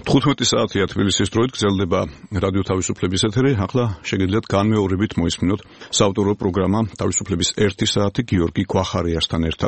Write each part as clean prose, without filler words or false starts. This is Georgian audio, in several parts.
15 საათია თბილისის დროით გრძელდება რადიო თავისუფლების ეთერი. ახლა შეგიძლიათ განმეორებით მოისმინოთ საავტორო პროგრამა თავისუფლების 1 საათი გიორგი გვახარიასთან ერთად.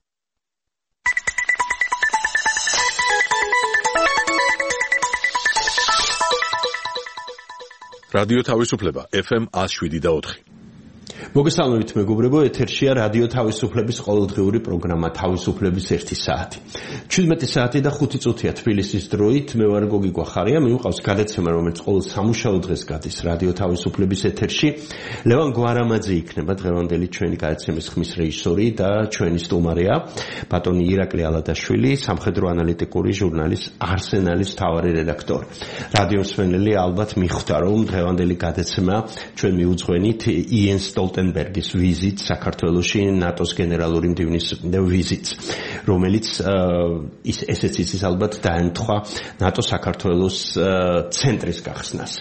რადიო თავისუფლება FM 107.4. მოგესალმებით მეგობრებო, ეთერშია რადიო თავისუფლების ყოველდღიური პროგრამა თავისუფლების 1 საათი. 17 საათი და 5 წუთია თბილისის დროით. მე ვარ გოგი გვახარია, მიუყავს გადაცემა, რომელიც ყოველ სამუშაო დღეს გადის რადიო თავისუფლების ეთერში. ლევან გვარამაძე იქნება დღევანდელი ჩვენი გადაცემის ხმის რეჟისორი და ჩვენი სტუმარია, ბატონი ირაკლი ალადაშვილი, სამხედრო ანალიტიკური ჟურნალის არსენალის მთავარი რედაქტორი. რადიოს მსმენელი ალბათ მიხვდა, რომ დღევანდელი გადაცემა ჩვენ მიუძღვენით იენ სტოლტენბერგის ვიზიტ საქართველოში, ნატოს გენერალური მდივნის ვიზიტს, რომელიც ესეც იცის ალბათ დაემთხვა ნატო საქართველოს ცენტრის გახსნას.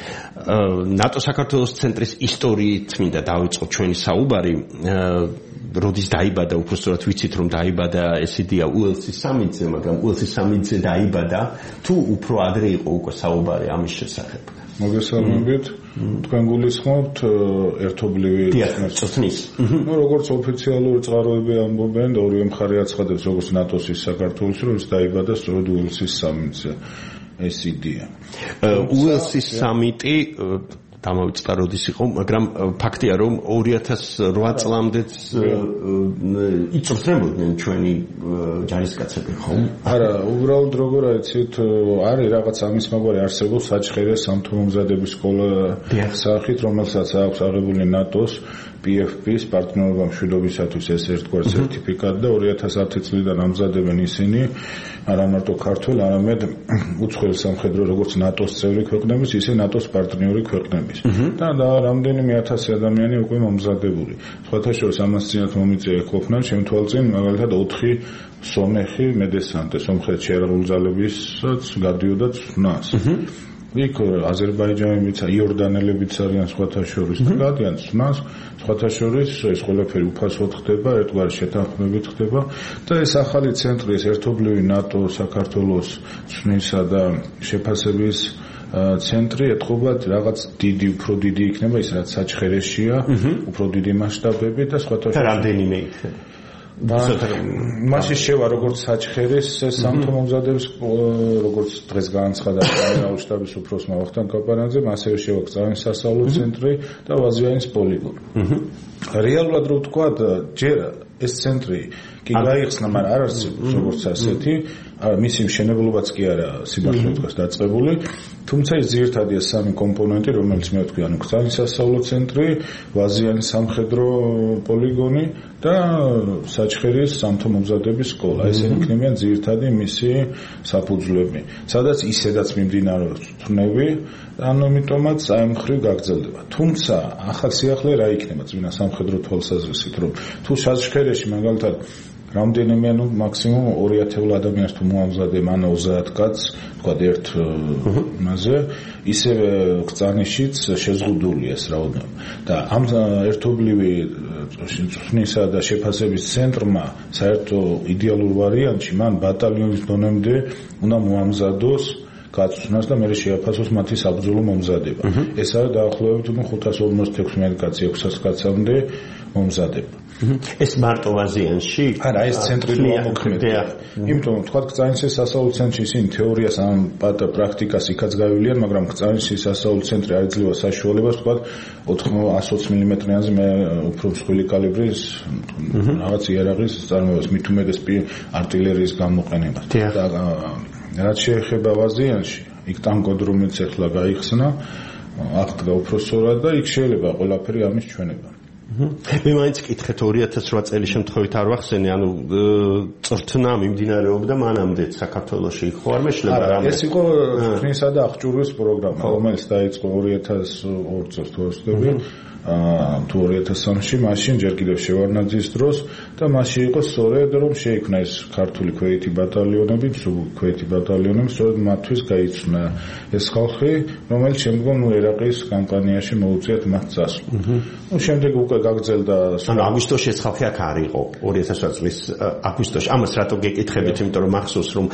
ნატო საქართველოს ცენტრის ისტორიით მინდა დავიწყო ჩვენი საუბარი. როდის დაიბადა, უბრალოდ ვიცით რომ დაიბადა ეს იდეა უელსის სამიტზე, მაგრამ უელსის სამიტზე დაიბადა თუ უფრო ადრე იყო უკვე საუბარი ამის შესახებ? მოგესალმებით. თქვენ გულისხმობთ ერთობლივი წუთნის. როგორც ოფიციალური წყაროები ამბობენ, ორივე მხარე აცხადებს, როგორც ნატოს ის საქართველოს, რომ ის დაიბადა სწორედ უელსის სამიტზე. ეს იდეა. უელსის სამიტი დამოვიწყდა როდის იყო, მაგრამ ფაქტია რომ 2008 წლამდეც იწვრთნებოდნენ ჩვენი ჯარისკაცები, ხო? არა, უბრალოდ როგორ აიცით, არის რაღაც ამის მაგვარი არსებობს საჩხერე სამთო-მომზადების სკოლა სახით, რომელსაც აქვს აღებული ნატოს PFP-ს პარტნიორობა მშვიდობისათვის ეს ერთგვარ სერტიფიკატი და 2010 წლიდან ამზადებენ ისინი არა მარტო ქართველ, არამედ უცხოელ სამხედრო როგორც ნატოს წევრი ქვეყნების, ისე ნატოს პარტნიორი ქვეყნების. და რამდენიმე ათასი ადამიანი უკვე მომზადებული. სხვათა შორის ამას წინათ მომიწია ყოფნან შემთვალწინ მაგალითად 4 სომეხი მედესანტე სომხეთის შეიარაღებული ძალებისაც გადიოდა ცვნას. იქ აზერბაიჯანელებიც, იორდანელებიც არიან სხვათა შორის და გადიან ცვნას. სხვათა შორის ეს ყველაფერი უფასოდ ხდება, ერთგვარი შეთანხმებით ხდება და ეს ახალი ცენტრი, ეს ერთობლივი ნატო საქართველოს ცვნისა და შეფასების ცენტრი ეთყობა რაღაც დიდი, უფრო დიდი იქნება ის რაც საჩხერეშია, უფრო დიდი მასშტაბები და სხვათა შორის რამდენიმე იქნება. მასში შევა როგორც საჩხერის სამთო-მომზადების როგორც დღეს განაცხადა გენერალური შტაბის უფროსმა ვახტანგ კაპარანძემ, ასევე შევა გზანის სასწავლო ცენტრი და ვაზიანის პოლიგონი. რეალურად რო ვთქვათ, ჯერ ეს ცენტრი კი გაიხსნა, მაგრამ არ არსებობს როგორც ასეთი, მისი მშენებლობაც კი არა სიბახლე დღეს დაწყებული, თუმცა ის ძირითადია სამი კომპონენტი, რომელიც მე ვთქვი, ანუ გზანის სასწავლო ცენტრი, ვაზიანის სამხედრო პოლიგონი და საჩხერის სამთო-მომზადების სკოლა. ესენი იქნებიან ძირითადი მისი საფუძვლები, სადაც ისედაც მიმდინარეობს თვნები, ანუ ამიტომაც აი მხრივ გაგრძელდება. თუმცა ახალ სიახლე რა იქნება წინა სამხედრო თვალსაზრისით, რომ თუ საჩხერეში მაგალითად რამდენიმე, ანუ მაქსიმუმ 2000 ადამიანს თუ მოამზადებ, ან 30 კაცს, თქვა ერთ მასზე, ისევე გზანიშიც შეზღუდულია ეს რაოდენობა. და ამ ერთობლივი წვნისა და შეფასების ცენტრმა საერთო იდეალურ ვარიანტში მან ბატალიონის დონემდე უნდა მოამზადოს გაწვნას და მერე შეაფასოს მათი საბრძოლო მომზადება. ეს არის დაახლოებით 556 კაცი 600 კაცამდე მომზადება. ეს მარტო ვაზიანში? არა, ეს ცენტრი მოქმედია. იმიტომ რომ თქვა გზანის სასწავლო ცენტრი ისინი თეორიას ან პრაქტიკას იქაც გავივლიან, მაგრამ გზანის სასწავლო ცენტრი არ იძლევა საშუალებას თქვა 120 მმ-იანზე მე უფრო მსხვილი კალიბრის რაღაც იარაღის წარმოებას, მით უმეტეს артиლერიის გამოყენებას. და რაც შეეხება ვაზიანში, იქ ტანკოდრომიც ახლა გაიხსნა, აღდგა უფრო სწორად და იქ შეიძლება ყველაფერი ამის ჩვენება. მე მაინც კითხეთ 2008 წელი შემთხვევით არ ვახსენე, ანუ წრთნა მიმდინარეობდა მანამდე საქართველოში, ხო არ მეშლება რამე? ეს იყო წრთნისა და აღჭურვის პროგრამა, რომელიც დაიწყო 2002 წელს თუ ვსწრები. თუ 2003-ში მაშინ ჯერ კიდევ შევარნაძის დროს და მასში იყო სწორედ რომ შეიქმნა ეს ქართული ქვეითი ბატალიონები, ქვეითი ბატალიონები, სწორედ მათთვის გაიცნა ეს ხალხი, რომელიც შემდგომ ერაყის კამპანიაში მოუწიათ მათ წასვლა. შემდეგ უკვე გაგრძელდა აგვისტოში ეს ხალხი აქ არ იყო 2008 წლის აგვისტოში. ამას რატო გეკითხებით, იმიტომ რომ მახსოვს რომ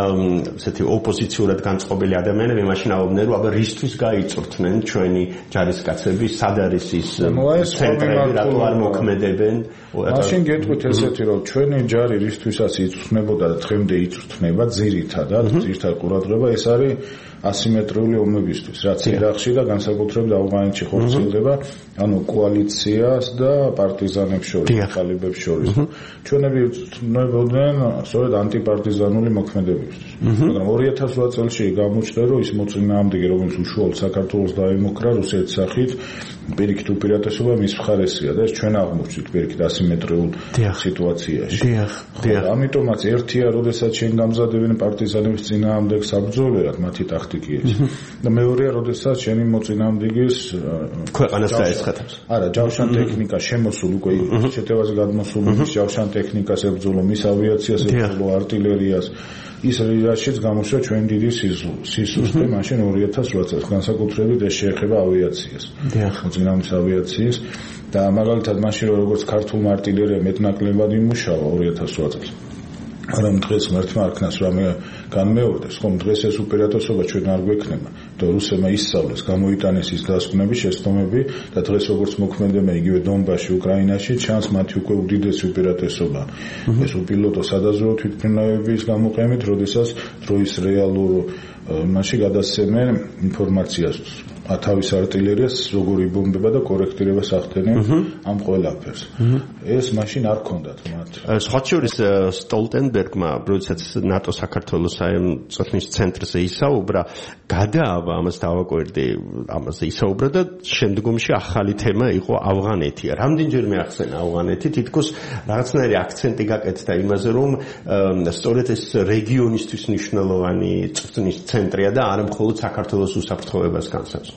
ესეთი ოპოზიციურად განწყობილი ადამიანები მაშინ აუდნენ რომ აბა რისთვის გაიწვრთნენ ჩვენი ჯარისკაცები, სად არის ის ცენტრები, რატო არ მოქმედებენ? მაშინ გეტყვით ესეთი რომ ჩვენი ჯარი რისთვისაც იწვრთნებოდა და დღემდე იწვრთნება ძირითადად ყურადღება ეს არის ასიმეტრიული ომებისთვის, რაც ერაყში და განსაკუთრებით ავღანეთში ხორციელდება, ანუ კოალიციას და პარტიზანებს შორის, ტალიბებს შორის. ჩვენები იწვრთნებოდნენ სწორედ ანტიპარტიზანული მოქმედებისთვის. მაგრამ 2008 წელს გამოჩნდა, რომ ის მოწინააღმდეგე, რომელიც უშუალოდ საქართველოს დაემუქრა რუსეთის სახით, პირიქით უპირატესობა მის მხარესია და ეს ჩვენ აღმოჩნდით პირიქით ასიმეტრიულ სიტუაციაში. ამიტომაც ერთია, როდესაც შენ გამზადებენ პარტიზანების წინააღმდეგ საბრძოლველად, მათი ტაქტიკი ეს. და მეორეა, როდესაც შენი მოწინააღმდეგის ქვეყანას დაესხათებს. არა, ჯავშან ტექნიკა შემოსულ უკვე შეტევაზე გადმოსული მის ჯავშან ტექნიკას ებრძოლო, მის ავიაციას ებრძოლო, არტილერიას ის რაშიც გამოშვა ჩვენ დიდი სისუსტე მაშინ 2008 წელს განსაკუთრებით ეს შეეხება ავიაციას. მოწინააღმდეგის ავიაციის და მაგალითად მაშინ როგორც ქართულმა არტილერიამ მეტნაკლებად იმუშავა 2008 წელს. მაგრამ დღეს ღმერთმა არ ქნას რამე განმეორდეს, ხომ დღეს ეს უპირატესობა ჩვენ არ გვექნება და რუსებმა ისწავლეს, გამოიტანეს ის დასკვნები, შეცდომები და დღეს როგორც მოქმედებენ იგივე დონბასში, უკრაინაში, ჩანს მათი უკვე უდიდესი უპირატესობა. ეს უპილოტო სადაზვერვო თვითმფრინავების გამოყენებით, როდესაც დროის რეალურ მასში გადასცემენ ინფორმაციას თავის არტილერიას როგორი ბომბება და კორექტირებას ახდენენ ამ ყველაფერს. ეს მაშინ არ ქონდათ მათ. სხვა შორის სტოლტენბერგმა, როდესაც ნატო საქართველოს წვრთნის ცენტრზე ისაუბრა, გადაავა ამას დავაკვირდი, ამაზე ისაუბრა და შემდგომში ახალი თემა იყო ავღანეთი. რამდენჯერმე ახსენა ავღანეთი, თითქოს რაღაცნაირი აქცენტი გაკეთდა იმაზე, რომ სწორედ ეს რეგიონისთვის მნიშვნელოვანი წვრთნის ცენტრია და არა მხოლოდ საქართველოს უსაფრთხოებას განსაზღვრავს.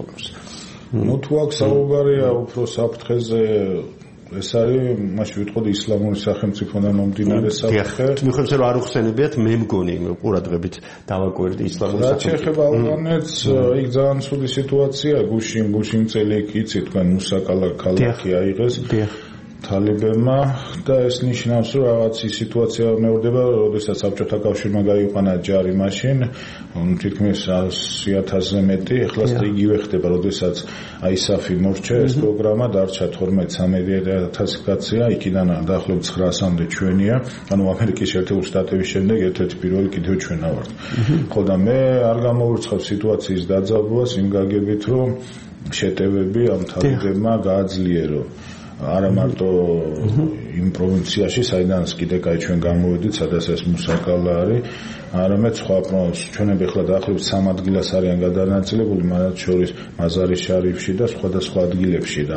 ნუ თუ აქ საუბარია უფრო საფრთხეზე ეს არის მაშინ ვიტყოდი ისლამური სახელმწიფოდან მომდინარე საფრთხე. მიხედავთ რომ არ უხსენებიათ მე მგონი ყურადღებით დავაკვირდი ისლამური სახელმწიფო. რაც შეეხება ავღანეთს, იქ ძალიან ცუდი სიტუაცია, გუშინ წელი იცით თქვენ მუსაკალა ქალაქი აიღეს. თალებებმა და ეს ნიშნავს რომ რაღაც სიტუაცია მეორდება, როდესაც საბჭოთა კავშირმა გაიყვანა ჯარი მაშინ, თითქმის 100,000-ზე მეტი, ეხლა იგივე ხდება, როდესაც ISAF-ი მორჩა ეს პროგრამა, დარჩა 12-13,000 კაცია, იქიდან დაახლოებით 900-მდე ჩვენია, ანუ ამერიკის შეერთებული შტატების შემდეგ ერთ-ერთი პირველი კიდევ ჩვენა ვართ. ხო და მე არ გამოვირცხავ სიტუაციის დაძაბვას იმ გაგებით, რომ შეტევები ამ თალებებმა გააძლიერო. არა მარტო იმ პროვინციაში, საიდანაც კიდე კაი ჩვენ გამოვედით, სადაც ეს მუსაკალა არის, არამედ სხვა ჩვენები ახლა დაახლოებით 3 ადგილას არიან გადანაწილებული, მათ შორის მაზარი შარიფში და სხვადასხვა ადგილებში და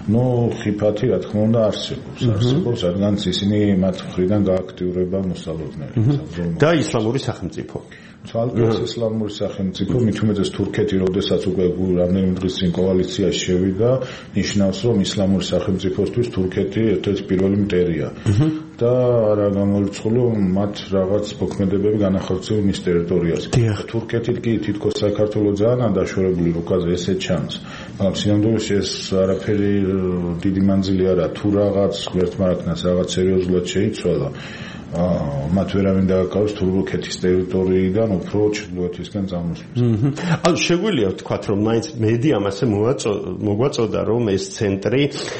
ხიფათი რა თქმა უნდა არსებობს, რადგან ისინი მათ მხრიდან გააქტიურება მოსალოდნელი. და ისლამური სახელმწიფო. თვალყის ისლამური სახელმწიფო, მით უმეტეს თურქეთი, როდესაც უკვე რამდენიმე დღის წინ კოალიციაში შევიდა, ნიშნავს, რომ ისლამური სახელმწიფოსთვის თურქეთი ერთ-ერთი პირველი მტერია. და რა გამორიცხული, მათ რაღაც მოქმედებები განახორციელეს მის ტერიტორიაზე. თურქეთით კი თითქოს საქართველოს ძალიან დაშორებული რუკაზე ესე ჩანს. მაგრამ სინამდვილეში ეს არაფერი დიდი მანძილი არა, თუ რაღაც ღმერთმა რა ქნას რაღაც სერიოზულად შეიცვალა. მათ ვერავინ დააკავეს თურქეთის ტერიტორიიდან უფრო ჩრდილოეთისკენ წამოსვლას. ანუ შეგვიძლია ვთქვათ, რომ მაინც მედიამ ასე მოგვაწოდა, რომ ეს ცენტრი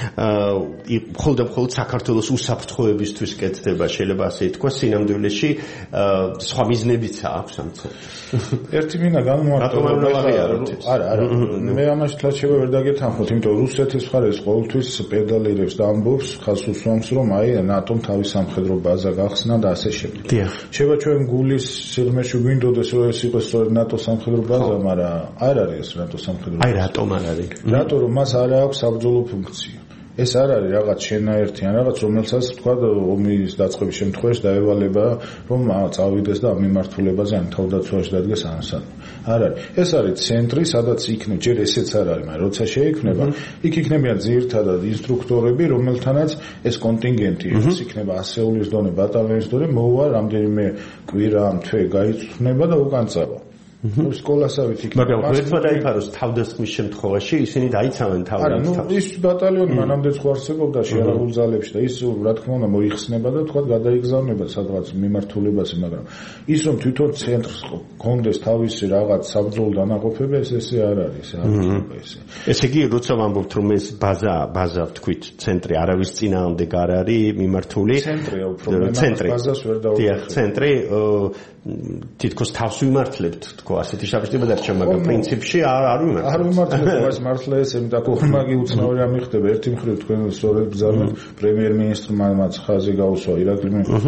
მხოლოდ საქართველოს უსაფრთხოებისთვის კეთდება, შეიძლება ასე ითქვა, სინამდვილეში სხვა მიზნებიც აქვს ამ ცენტრს. ერთი მინდა განმარტო. არა, მე ამაში თლაჩება ვერ დაგეთანხმოთ, იმიტომ რომ რუსეთის მხარეს ყოველთვის პედალირებს და ამბობს, ხაზს უსვამს, რომ ნატომ თავის სამხედრო ბაზა გახსნა და ასე შემდეგ. შეიძლება ჩვენ გულის სიღრმეში გვინდოდეს, რომ ეს იყოს სწორედ ნატოს სამხედრო ბაზა, მაგრამ არ არის ეს ნატოს სამხედრო ბაზა. რატომ არ არის? რატომ რომ მას არ აქვს საბრძოლო ფუნქცია. ეს არ არის რაღაც შენაერთი ან რაღაც, რომელსაც თქვა ომის დაწყების შემთხვევაში დაევალება, რომ წავიდეს და ამ მიმართულებაზე ან თავდაცვაში დადგეს ანსად. არ არის. ეს არის ცენტრი, სადაც იქნება, ჯერ ესეც არ არის, მაგრამ როცა შეიქმნება, იქ იქნებიან ძირითადად ინსტრუქტორები, რომელთანაც ეს კონტინგენტი ეს იქნება ასეულის დონე, ბატალიონის დონე, მოვა რამდენიმე კვირა, თვე გაიწვნება და უკან წავა. სკოლასავით იქნება. მაგრამ ერთმა დაიფაროს თავდასხმის შემთხვევაში ისინი დაიცავენ თავს. ის ბატალიონი მანამდე ხო არსებობდა შეიარაღულ ძალებში და ის რა თქმა უნდა მოიხსნება და თქვა გადაიგზავნება სადღაც მიმართულებაზე, მაგრამ ის რომ თვითონ ცენტრს კონდეს თავისი რაღაც საბრძოლო დანაყოფები ესე არ არის, ესე. ესე იგი როცა ვამბობთ რომ ეს ბაზა ვთქვით ცენტრი არავის წინააღმდეგ არ არის მიმართული. ცენტრია უფრო ბაზას ვერ დაუხსნით. ცენტრი თითქოს თავს ვიმართლებთ თქო ასეთი შაბაშტება დარჩა მაგრამ პრინციპში არ ვიმართლებთ მას მართლა ეს და კოხმაგი უცნაური ამიხდება ერთი მხრივ თქვენ სწორედ ბრძანეთ პრემიერ-მინისტრმა მას ხაზი გაუსვა ირაკლი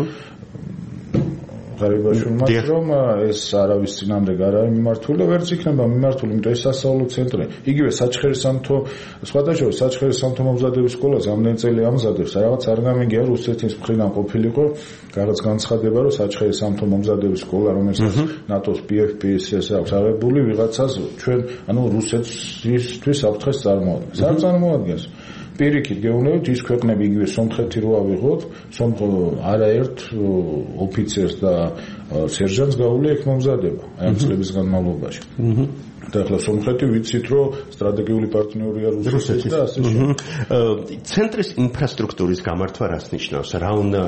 ღარიბაშვილმა რომ ეს არავის წინამდებ არ არის მიმართული და ვერც იქნება მიმართული, იმიტომ ეს სასწავლო ცენტრი. იგივე საჩხერის სამთო სხვადასხვა საჩხერის სამთო მომზადების სკოლას ამდენი წელი ამზადებს, რაღაც არ გამიგია რუსეთის მხრიდან ყოფილიყო რაღაც განცხადება, რომ საჩხერის სამთო მომზადების სკოლა, რომელსაც ნატოს PFP-ს აქვს აღებული, ვიღაცას ჩვენ ანუ რუსეთისთვის საფრთხეს წარმოადგენს. არ წარმოადგენს. პირიქით გეუბნებით ის ქვეყნები იგივე სომხეთი რო ავიღოთ, არაერთ ოფიცერს და სერჟანტს გაუვლია იქ მომზადება აი ამ წლების განმავლობაში. და ახლა სომხეთი ვიცით რომ სტრატეგიული პარტნიორია რუსეთის და ასე შემდეგ. ცენტრის ინფრასტრუქტურის გამართვა რას ნიშნავს? რა უნდა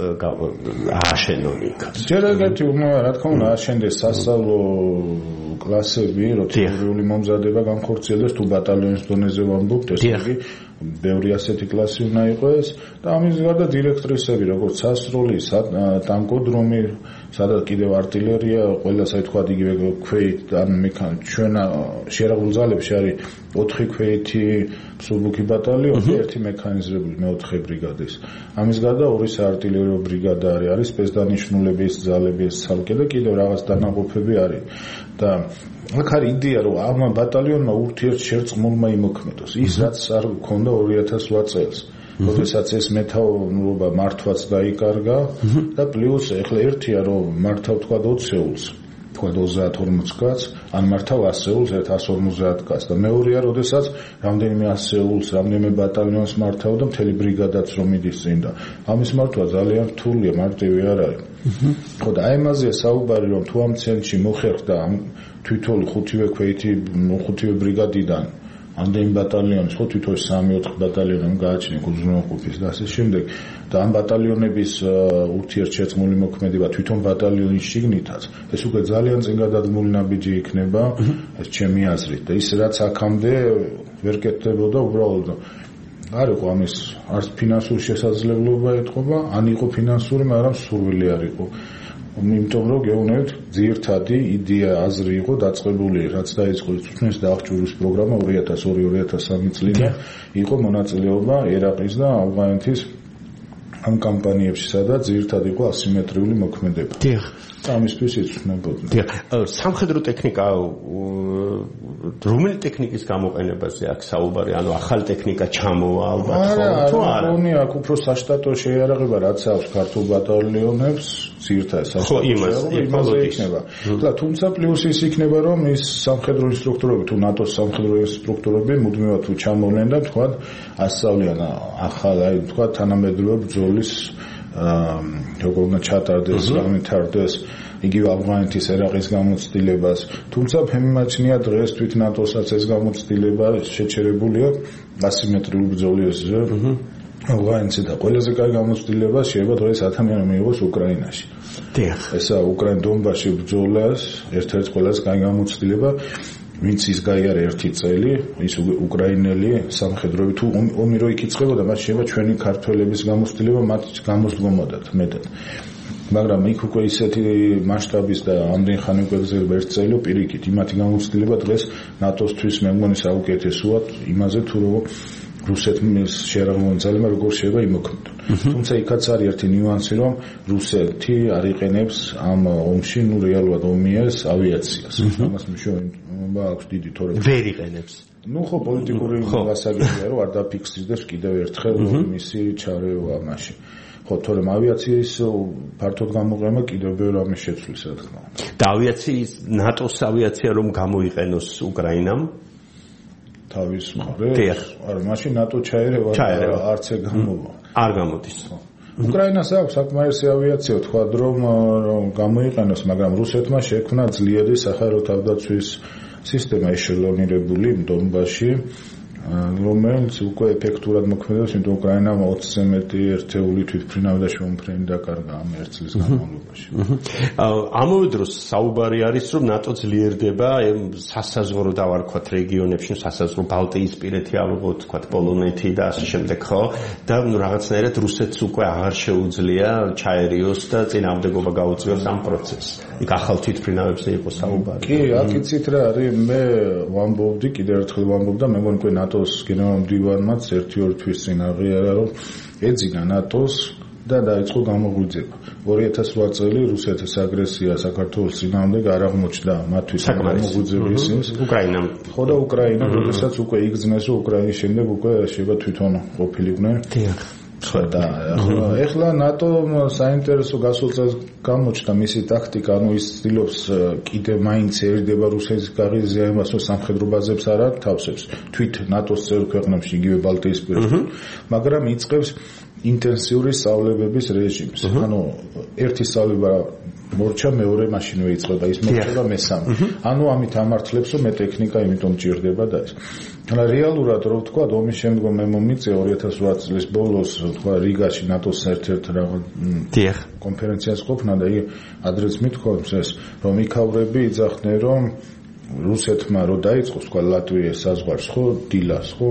ააშენონ იქ? ჯერ ერთი რა თქმა უნდა ააშენდეს სასწავლო კლასები, როცა მომზადება განხორციელდეს თუ ბატალიონის დონეზე ვამბობთ, ესე იგი ბევრი ასეთი კლასი უნდა იყოს და ამის გარდა დირექტრისები, როგორც სასროლი, ტანკოდრომი, სადაც კიდევ артиლერია, ყველა საერთოდ იგივე ქვეით ან ჩვენ შეიარაღულ ძალებში არის 4 ქვეითი მსუბუქი ბატალიონი, ერთი მექანიზებული მე-4 ბრიგადის. ამის გარდა 2 საარტილერიო ბრიგადა არის სპეცდანიშნულების ძალების ცალკე და კიდევ რაღაც დანაყოფები არის. და აქ არის იდეა რომ ამ ბატალიონმა ურთიერთშერწყმულმა იმოქმედოს. ის რაც არ გქონდა 2008 წელს. როდესაც ეს მეთაურობა მართვაც დაიკარგა და პლუს ეხლა ერთია რომ მართავ თქვა 20-ს, თქვა 30-40 კაცს, ან მართავ 100-ს, 150 კაცს და მეორეა როდესაც რამდენიმე 100-ს, რამდენიმე ბატალიონს მართავ და მთელი ბრიგადაც რომ მიდის წინ და ამის მართვა ძალიან რთულია, მარტივი არ არის. ხო და აი ამაზეა საუბარი რომ თუ ამ ცენტრში მოხერხდა თვითონ 5-ვე ქვეითი 5-ვე ბრიგადიდან ამდენი ბატალიონის ხო თვითონ 3-4 ბატალიონი გააჩნია უზრუნველყოფის და ასე შემდეგ და ამ ბატალიონების ურთიერთშერწყმული მოქმედება თვითონ ბატალიონის შიგნითაც ეს უკვე ძალიან წინ გადადგმული ნაბიჯი იქნება ეს ჩემი აზრით და ის რაც აქამდე ვერ კეთდებოდა უბრალოდ არ იყო ამის არც ფინანსური შესაძლებლობა ეთყობა ან იყო ფინანსური მაგრამ სურვილი არ იყო იმიტომ რომ გეუბნებით ძირთადი იდეა აზრი იყო დაწყებული რაც დაიწყო თვითონს დაახჭურვის პროგრამა 2002-2003 წლიდან იყო მონაწილეობა ერაყის და ავღანეთის ამ კამპანიებში სადაც ძირთადი იყო ასიმეტრიული მოქმედება დიახ ამისთვის იცნობოდნენ დიახ სამხედრო ტექნიკა რომელი ტექნიკის გამოყენებაზე აქ საუბარი ანუ ახალი ტექნიკა ჩამოვა ალბათ თუ არა აქ უფრო საშტატო შეიარაღება რაც აქვს ქართულ ბატალიონებს ძირთად იმაზე იქნება. თუმცა პლუს ის იქნება რომ ის სამხედრო ინსტრუქტორები თუ ნატოს სამხედრო ინსტრუქტორები მუდმივად თუ ჩამოვლენ და თქვა ასწავლიან ახალ აი თქვა თანამედროვე ბრძოლის როგორ უნდა ჩატარდეს, გამითარდეს იგივე ავღანეთის ერაყის გამოცდილებას. თუმცა ფემიმაჩნია დღეს თვით ნატოსაც ეს გამოცდილება შეჩერებულია ასიმეტრიული ბრძოლებზე. ავღანეთში და ყველაზე კარგი გამოცდილება შეიძლება დღეს ადამიანმა მიიღოს უკრაინაში. დიახ. ესა უკრაინ დონბასში ბრძოლას ერთ-ერთი ყველაზე კარგი გამოცდილება ვინც ის გაიარა 1 წელი ის უკრაინელი სამხედროები თუ ომი რო იქიწყებოდა მას შეიძლება ჩვენი ქართველების გამოცდილება მათ გამოსდგომოდათ მეტად. მაგრამ იქ უკვე ისეთი მასშტაბის და ამდენ ხანი უკვე გრძელდება 1 წელი პირიქით იმათი გამოცდილება დღეს ნატოსთვის მე მგონი საუკეთესოა იმაზე თუ რომ რუსეთის შეიარაღებული ძალებმა როგორ შეიძლება იმოქმედონ. თუმცა იქაც არის ერთი ნიუანსი რომ რუსეთი არ იყენებს ამ ომში ნუ რეალურად ომიას ავიაციას. ამას მნიშვნელობა აქვს დიდი თორემ ვერ იყენებს. ნუ ხო პოლიტიკური გასაგებია რომ არ დაფიქსირდეს კიდევ ერთხელ მისი ჩარევა მაშინ. ხო თორემ ავიაციის ფართოდ გამოყენება კიდევ ბევრ ამის შეცვლის რა თქმა უნდა. და ავიაციის ნატოს ავიაცია რომ გამოიყენოს უკრაინამ თავის მხრივ არ მაშინ ნატო ჩაერევა არც ეგ გამოვა არ გამოდის უკრაინას აქვს საკმარისი ავიაცია, თქვა რომ გამოიყენოს, მაგრამ რუსეთმა შექმნა ძლიერი საჰაერო თავდაცვის სისტემა ეშელონირებული დონბასში, რომელიც უკვე ეფექტურად მოქმედებს, იმიტომ უკრაინამ 20-ზე მეტი ერთეული თვითმფრინავი და შემოფრენი დაკარგა ამ ერთ წლის განმავლობაში. ამავე დროს საუბარი არის, რომ ნატო ძლიერდება სასაზღვრო დავარქვათ რეგიონებში, სასაზღვრო ბალტიისპირეთი ალბათ თქვათ პოლონეთი და ასე შემდეგ, ხო? და რაღაცნაირად რუსეთს უკვე აღარ შეუძლია ჩაერიოს და წინააღმდეგობა გაუწიოს ამ პროცესს. იქ ახალ თვითმფრინავებზე იყო საუბარი. კი, აქ იცით რა არის, მე ვამბობდი, კიდევ ერთხელ ვამბობ და მე მგონი უკვე ნატოს გენერალ-მდივანმაც 1-2 თვის წინ აღიარა, რომ ეძინა ნატოს და დაიწყო გამოღვიძება. 2008 წელი რუსეთის აგრესია საქართველოს წინააღმდეგ არ აღმოჩნდა მათთვის გამოღვიძების უკრაინამ. ხო და უკრაინა, როდესაც უკვე იგრძნეს, რომ უკრაინის შემდეგ უკვე შეიძლება თვითონ ყოფილიყვნენ. და ეხლა ნატო საინტერესო გასულ წელს გამოჩნდა მისი ტაქტიკა, ანუ ის ცდილობს კიდე მაინც ერიდება რუსეთის გაღიზია იმას, რომ სამხედრო ბაზებს არ ათავსებს თვით ნატოს წევრ ქვეყნებში, იგივე ბალტიისპირეთში, მაგრამ იწყებს ინტენსიური სწავლებების რეჟიმს. ანუ ერთი სწავლება მორჩა, მეორე მაშინვე იწყება, ის მოხდება მესამე. ანუ ამით ამართლებს, რომ მე ტექნიკა იმიტომ ჭირდება და ეს. მაგრამ რეალურად რო ვთქვა, ომის შემდგომ მე მომიწია 2008 წლის ბოლოს, თქვა რიგაში ნატოს ერთ-ერთ რაღაც კონფერენციას ყოფნა და ადრეც მithქვამს ეს, რომ იქავრები იძახდნენ, რომ რუსეთმა რო დაიწყოს, თქვა ლატვიის საზღვარს, ხო, დილას, ხო,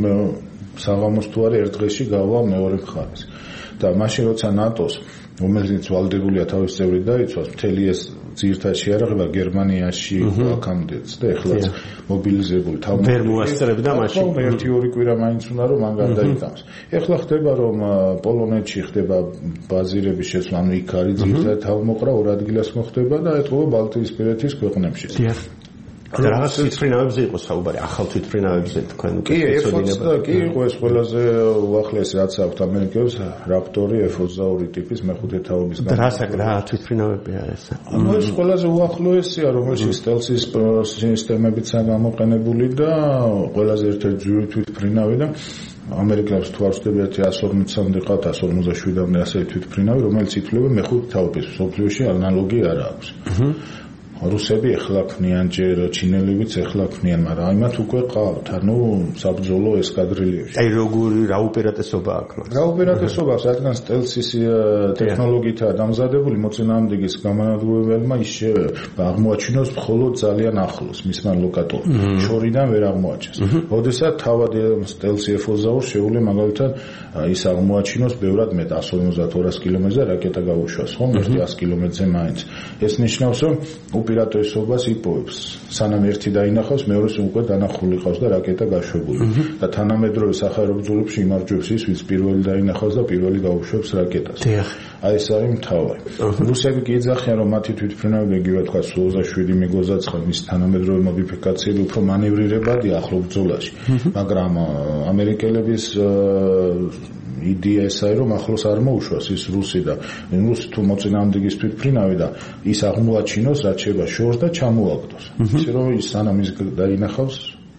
საღამოს თუ არის ერთ დღეში გავა მეორე მხარეს. და მაშინ როცა ნატოს, რომელიც ვალდებულია თავის წევრი დაიცვას, მთელი ეს ძირთა შეარაღება გერმანიაში აქამდეც და ეხლაც მობილიზებული თავმოყრილი ვერ მოასწრებდა მაშინ. ერთი-ორი კვირა მაინც უნდა რომ მან გადაიტანოს. ეხლა ხდება რომ პოლონეთში ხდება ბაზირების შეცვლა, ანუ იქ არის ძირთა თავმოყრა ორ ადგილას მოხდება და ეთქობა ბალტიისპირეთის ქვეყნებში. და რაღაც თვითმფრინავებზე იყო საუბარი, ახალ თვითმფრინავებზე თქვენ უკვე ეცოდინებოდა. კი, იყო ეს ყველაზე უახლესი რაც აქვთ ამერიკელებს, რაპტორი F-22 ტიპის მეხუთე თაობის და რა თვითმფრინავებია ეს? ანუ ეს ყველაზე უახლოესია, რომელშიც სტელსის სისტემებიცაა გამოყენებული და ყველაზე ერთ-ერთი ძვირი თვითმფრინავი და ამერიკელებს თუ არ ვსდებიათ 140-მდე ყავთ 157-მდე ასეთი თვითმფრინავი, რომელიც ითვლება მეხუთე თაობის მსოფლიოში ანალოგი არ აქვს. რუსები ეხლა ქმნიან, ჯერ ჩინელებიც ეხლა ქმნიან, მაგრამ აიმათ უკვე ყავთ, ანუ საბრძოლო ესკადრილიებში. აი რა უპირატესობა აქვს? რა უპირატესობა, რადგან სტელსის ტექნოლოგიითაა დამზადებული, მოწინააღმდეგის გამანადგურებელმა ის აღმოაჩინოს მხოლოდ ძალიან ახლოს მისმა ლოკატორს. შორიდან ვერ აღმოაჩენს. როდესაც თავად სტელსი F-22 შეუძლია მაგალითად ის აღმოაჩინოს ბევრად მეტ 150-200 კილომეტრზე რაკეტა გაუშვას, ხომ 100 კილომეტრზე მაინც. ეს ნიშნავს, რომ უპირატესობას იპოვებს. სანამ ერთი დაინახავს, მეორეს უკვე დანახული ყავს და რაკეტა გაშვებული. და თანამედროვე საჰაერო ბრძოლებში იმარჯვებს ის, ვინც პირველი დაინახავს და პირველი გაუშვებს რაკეტას. აი ეს არის მთავარი. რუსები კი ეძახიან, რომ მათი თვითმფრინავები იგივე თქვა Su-27 MiG-29 მის თანამედროვე მოდიფიკაციები უფრო მანევრირებადია ახლო ბრძოლაში. მაგრამ ამერიკელების იდეა ეს არის, რომ ახლოს არ მოუშვას ის რუსი და რუსი თუ მოწინააღმდეგის თვითმფრინავი და ის აღმოაჩინოს, რაც შეიძლება შორს და ჩამოაგდოს. ისე რომ ის სანამ ის დაინახავს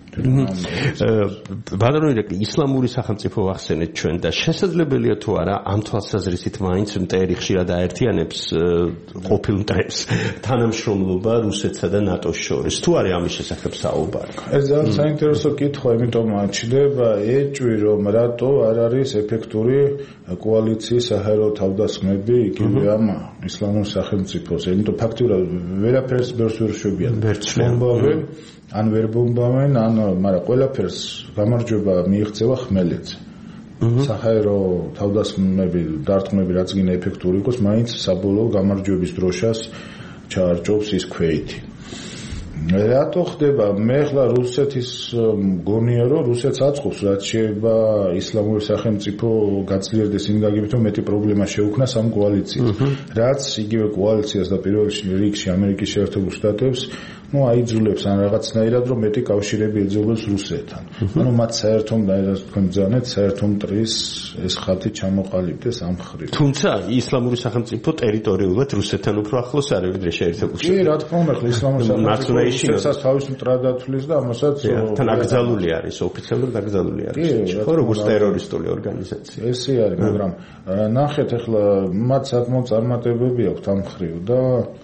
ბატონო ირაკლი, ისლამური სახელმწიფო ახსენეთ ჩვენ და შესაძლებელია თუ არა ამ თვალსაზრისით მაინც მტერი ხშირად აერთიანებს ყოფილ მტრებს თანამშრომლობა რუსეთსა და ნატოს შორის. თუ არის ამის შესახებ საუბარი? ეს ძალიან საინტერესო კითხვა, იმიტომ ჩნდება ეჭვი, რომ რატო არ არის ეფექტური კოალიციის საჰაერო თავდასხმები იგივე ამ ისლამურ სახელმწიფოს. იმიტომ ფაქტურად ვერაფერს ბევრს ვერ შვებიან. ბომბავენ, ან ვერ ბომბავენ, ან მაგრამ ყველაფერს გამარჯვება მიიღწევა ხმელეთზე. საჰაერო თავდასხმები, დარტყმები რაც გინდა ეფექტური იყოს, მაინც საბოლოო გამარჯვების დროშას ჩაარჭობს ის ქვეითი. რატო ხდება? მე ხლა რუსეთის მგონია, რომ რუსეთს აწყობს, რაც შეიძლება ისლამური სახელმწიფო გაძლიერდეს იმ გაგებით, რომ მეტი პრობლემა შეუქმნას ამ კოალიციას. რაც იგივე კოალიციას და პირველ რიგში ამერიკის შეერთებულ შტატებს აიძულებს ან რაღაცნაირად რომ მეტი კავშირები ეძებოს რუსეთთან. ანუ მათ საერთო თქვენ ბრძანეთ საერთო მტრის ეს ხათი ჩამოყალიბდეს ამ ხრივ. თუმცა ისლამური სახელმწიფო ტერიტორიულად რუსეთთან უფრო ახლოს არის ვიდრე შეერთებული. კი, რა თქმა უნდა, ისლამური სახელმწიფო თავის მტრად ათვლის და ამასაც თან აკრძალული არის, ოფიციალურად აკრძალული არის. ხო, როგორც ტერორისტული ორგანიზაცია. ესე არის, მაგრამ ნახეთ ახლა მათ საკმაოდ წარმატებები აქვს ამ ხრივ და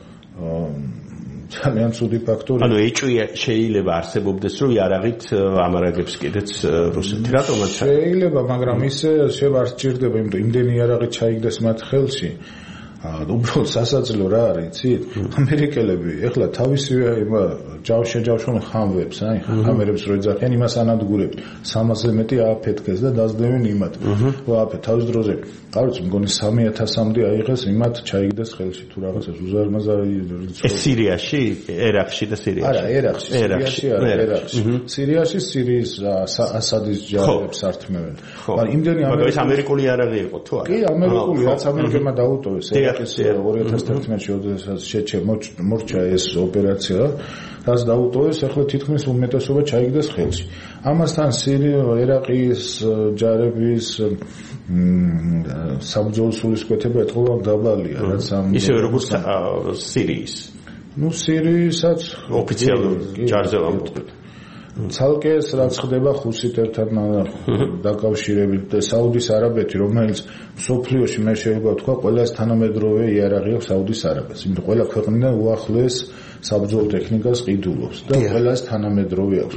ძალიან ცუდი ფაქტორია. ანუ ეჭვია შეიძლება არსებობდეს რომ იარაღით ამარაგებს კიდეც რუსეთი. რატომაც შეიძლება, მაგრამ ისე შევა არ სჭირდება, იმიტომ იმდენი იარაღი ჩაიგდეს მათ ხელში. უბრალოდ სასაძლო რა არის, იცით? ამერიკელები ეხლა თავისივე ჯავშენ ხამვებს, ხამერებს რო ეძახიან, იმას ანადგურებს. 300-ზე მეტი ააფეთქეს და დაძლებენ იმათ. ააფეთ თავის დროზე. ყავით, მგონი 3000-მდე აიღეს იმათ ჩაიგდეს ხელში თუ რაღაცას უზარმაზარი. ეს სირიაში, ერაყში და სირიაში. არა, ერაყში, სირიაში არა, ერაყში. სირიაში სირიის ასადის ჯარებს ართმევენ. მაგრამ იმდენი ამერიკული ეს ამერიკული იარაღი იყო თუ არა? კი, ამერიკული, რაც ამერიკებმა დაუტოვეს. 2011 მორჩა ეს ოპერაცია, რაც დაუტოვეს, ახლა თითქმის უმეტესობა ჩაიგდეს ხელში. ამასთან ერაყის ჯარების საბრძოლო სულისკვეთება ეთყობა დაბალია, რაც ისევე როგორც სირიის. სირიისაც ოფიციალურ ჯარზე ვამბობთ. ცალკე რაც ხდება ხუსიტებთან დაკავშირებით და საუდის არაბეთი, რომელიც მსოფლიოში მე შეიძლება ვთქვა, ყველას თანამედროვე იარაღი აქვს საუდის არაბეთს. იმიტომ ყველა ქვეყნიდან უახლოეს საბრძოლო ტექნიკას ყიდულობს და ყველას თანამედროვე აქვს.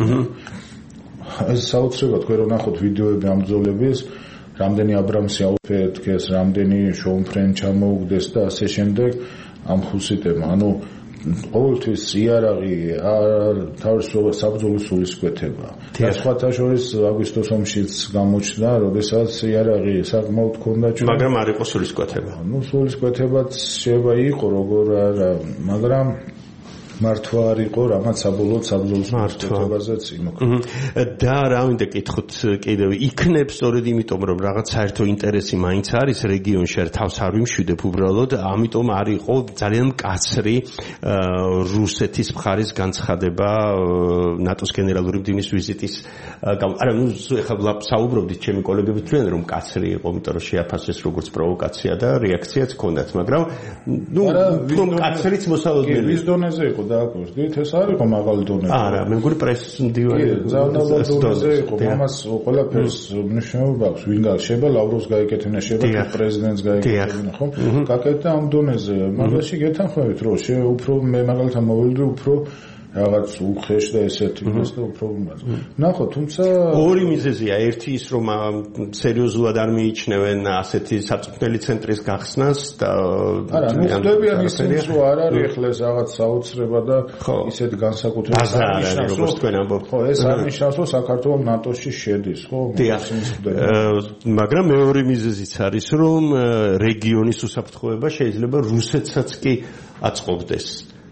ეს საოცრებად თქვენ რომ ნახოთ ვიდეოები ამ ბრძოლების, რამდენი აბრამსი აუფეთქეს, რამდენი შოუმფრენ ჩამოუგდეს და ასე შემდეგ ამ ხუსიტებმა. ანუ ყოველთვის იარაღი თავისუფლად საბრძოლო სულისკვეთება. სხვათა შორის აგვისტოს ომშიც გამოჩნდა, როდესაც იარაღი საკმაოდ ჰქონდა ჩვენ. მაგრამ არ იყო სულისკვეთება. სულისკვეთებაც შეიძლება იყო, როგორ არა, მაგრამ მართვა არ იყო, რამაც საბოლოოდ საბრძოლო სულისკვეთებაზეც იმოქმედა. და რა მინდა კითხოთ კიდევ, იქნებს სწორედ იმიტომ, რომ რაღაც საერთო ინტერესი მაინც არის რეგიონში, თავს არ ვიმშვიდებ უბრალოდ, ამიტომ არ იყო ძალიან მკაცრი რუსეთის მხარის განცხადება ნატოს გენერალური მდივნის ვიზიტის არა, ეხლა საუბრობდით ჩემი კოლეგები თვლიან, რომ მკაცრი იყო, იმიტომ რომ შეაფასეს როგორც პროვოკაცია და რეაქციაც ჰქონდათ, მაგრამ უფრო მკაცრიც მოსალოდნელი. ვის დონეზე იყო დააკვირდით, ეს არ იყო მაღალი დონეზე. არა, მე მგონი პრესის მდივანი. ძალიან დონეზე იყო, ამას ყველაფერს მნიშვნელობა აქვს, ვინ შეიძლება ლავროვს გაეკეთებინა, შეიძლება პრეზიდენტს გაეკეთებინა, ხო? გაკეთდა ამ დონეზე, მაგაში გეთანხმებით, რომ უფრო მე მაგალითად მოვიდე უფრო რაღაც უხეშ და ესეთი იმას და უფრო ნახო, თუმცა ორი მიზეზია, ერთი ის რომ სერიოზულად არ მიიჩნევენ ასეთი საწვრთნელი ცენტრის გახსნას და არა, ხდებიან ისიც რომ არ არის ახლა ეს რაღაც საოცრება და ისეთ განსაკუთრებით როგორც თქვენ ამბობთ. ხო, ეს არ ნიშნავს რომ საქართველოს ნატოში შედის, ხო? მაგრამ მეორე მიზეზიც არის რომ რეგიონის უსაფრთხოება შეიძლება რუსეთსაც კი აწყობდეს.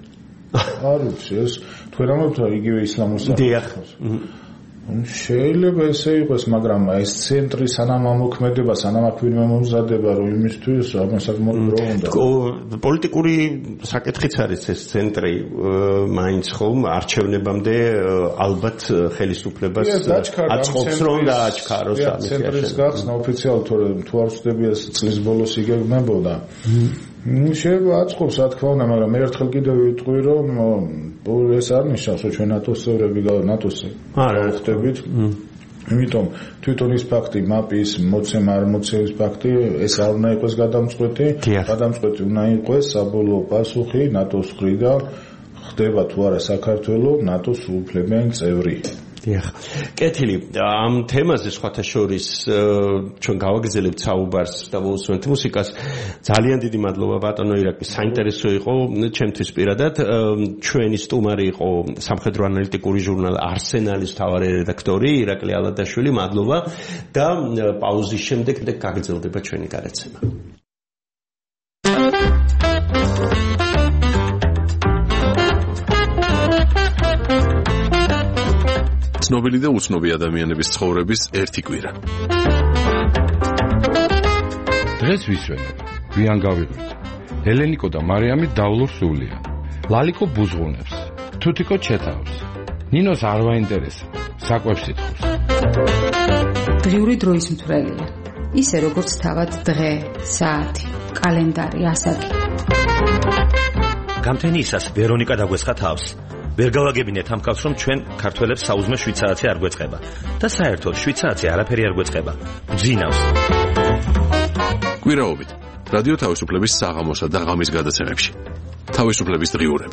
არ ვიცი, ეს თქვენ ამბობთ იგივე ისლამურ სახელმწიფოს. შეიძლება ესე იყოს, მაგრამ ეს ცენტრი სანამ ამოქმედება, სანამ აქ ვინმე მომზადება, რომ იმისთვის საკმაოდ დრო უნდა. პოლიტიკური საკითხიც არის ეს ცენტრი, მაინც ხომ არჩევნებამდე ალბათ ხელისუფლებას აწყობს რომ დააჩქაროს ამის ცენტრის გახსნა ოფიციალურად თუ არ ვწდები ეს წლის ბოლოს იგებნებოდა. შეიძლება აწყობს, რა თქმა უნდა, მაგრამ მე ერთხელ კიდევ ვიტყვი, რომ ეს არ ნიშნავს, რომ ჩვენ ნატოს წევრები ნატოს არ ხდებით. იმიტომ თვითონ ის ფაქტი, მაპის მოცემა არ მოცემის ფაქტი, ეს არ უნდა იყოს გადამწყვეტი. გადამწყვეტი უნდა იყოს საბოლოო პასუხი ნატოს მხრიდან, ხდება თუ არა საქართველოს ნატოს სრულუფლებიანი წევრი. კეთილი, ამ თემაზე სხვათა შორის ჩვენ გავაგრძელებთ საუბარს და ვუსმენთ მუსიკას. ძალიან დიდი მადლობა ბატონო ირაკლი, საინტერესო იყო ჩემთვის პირადად. ჩვენი სტუმარი იყო სამხედრო ანალიტიკური ჟურნალ არსენალის მთავარი რედაქტორი ირაკლი ალადაშვილი, მადლობა და პაუზის შემდეგ გაგრძელდება ჩვენი გადაცემა. ცნობილი და უცნობი ადამიანების ცხოვრების ერთი კვირა. დღეს ვისვენებ, გვიან გავიღვით. ელენიკო და მარიამი დავლურ სულია. ლალიკო ბუზღუნებს. თუთიკო ჩეთავს. ნინოს არ ვაინტერესა. საკვებს სიტყვის. დღიური დროის მთვრელია. ისე როგორც თავად დღე, საათი, კალენდარი, ასაკი. გამთენიისას ვერონიკა დაგვესხა თავს. ვერ გავაგებინეთ ამ კაცს, რომ ჩვენ ქართველებს საუზმე 7 საათი არ გვეწყება და საერთოდ 7 საათი არაფერი არ გვეწყება. გძინავს. კვირაობით რადიო თავისუფლების საღამოსა და ღამის გადაცემებში. თავისუფლების დღიურები.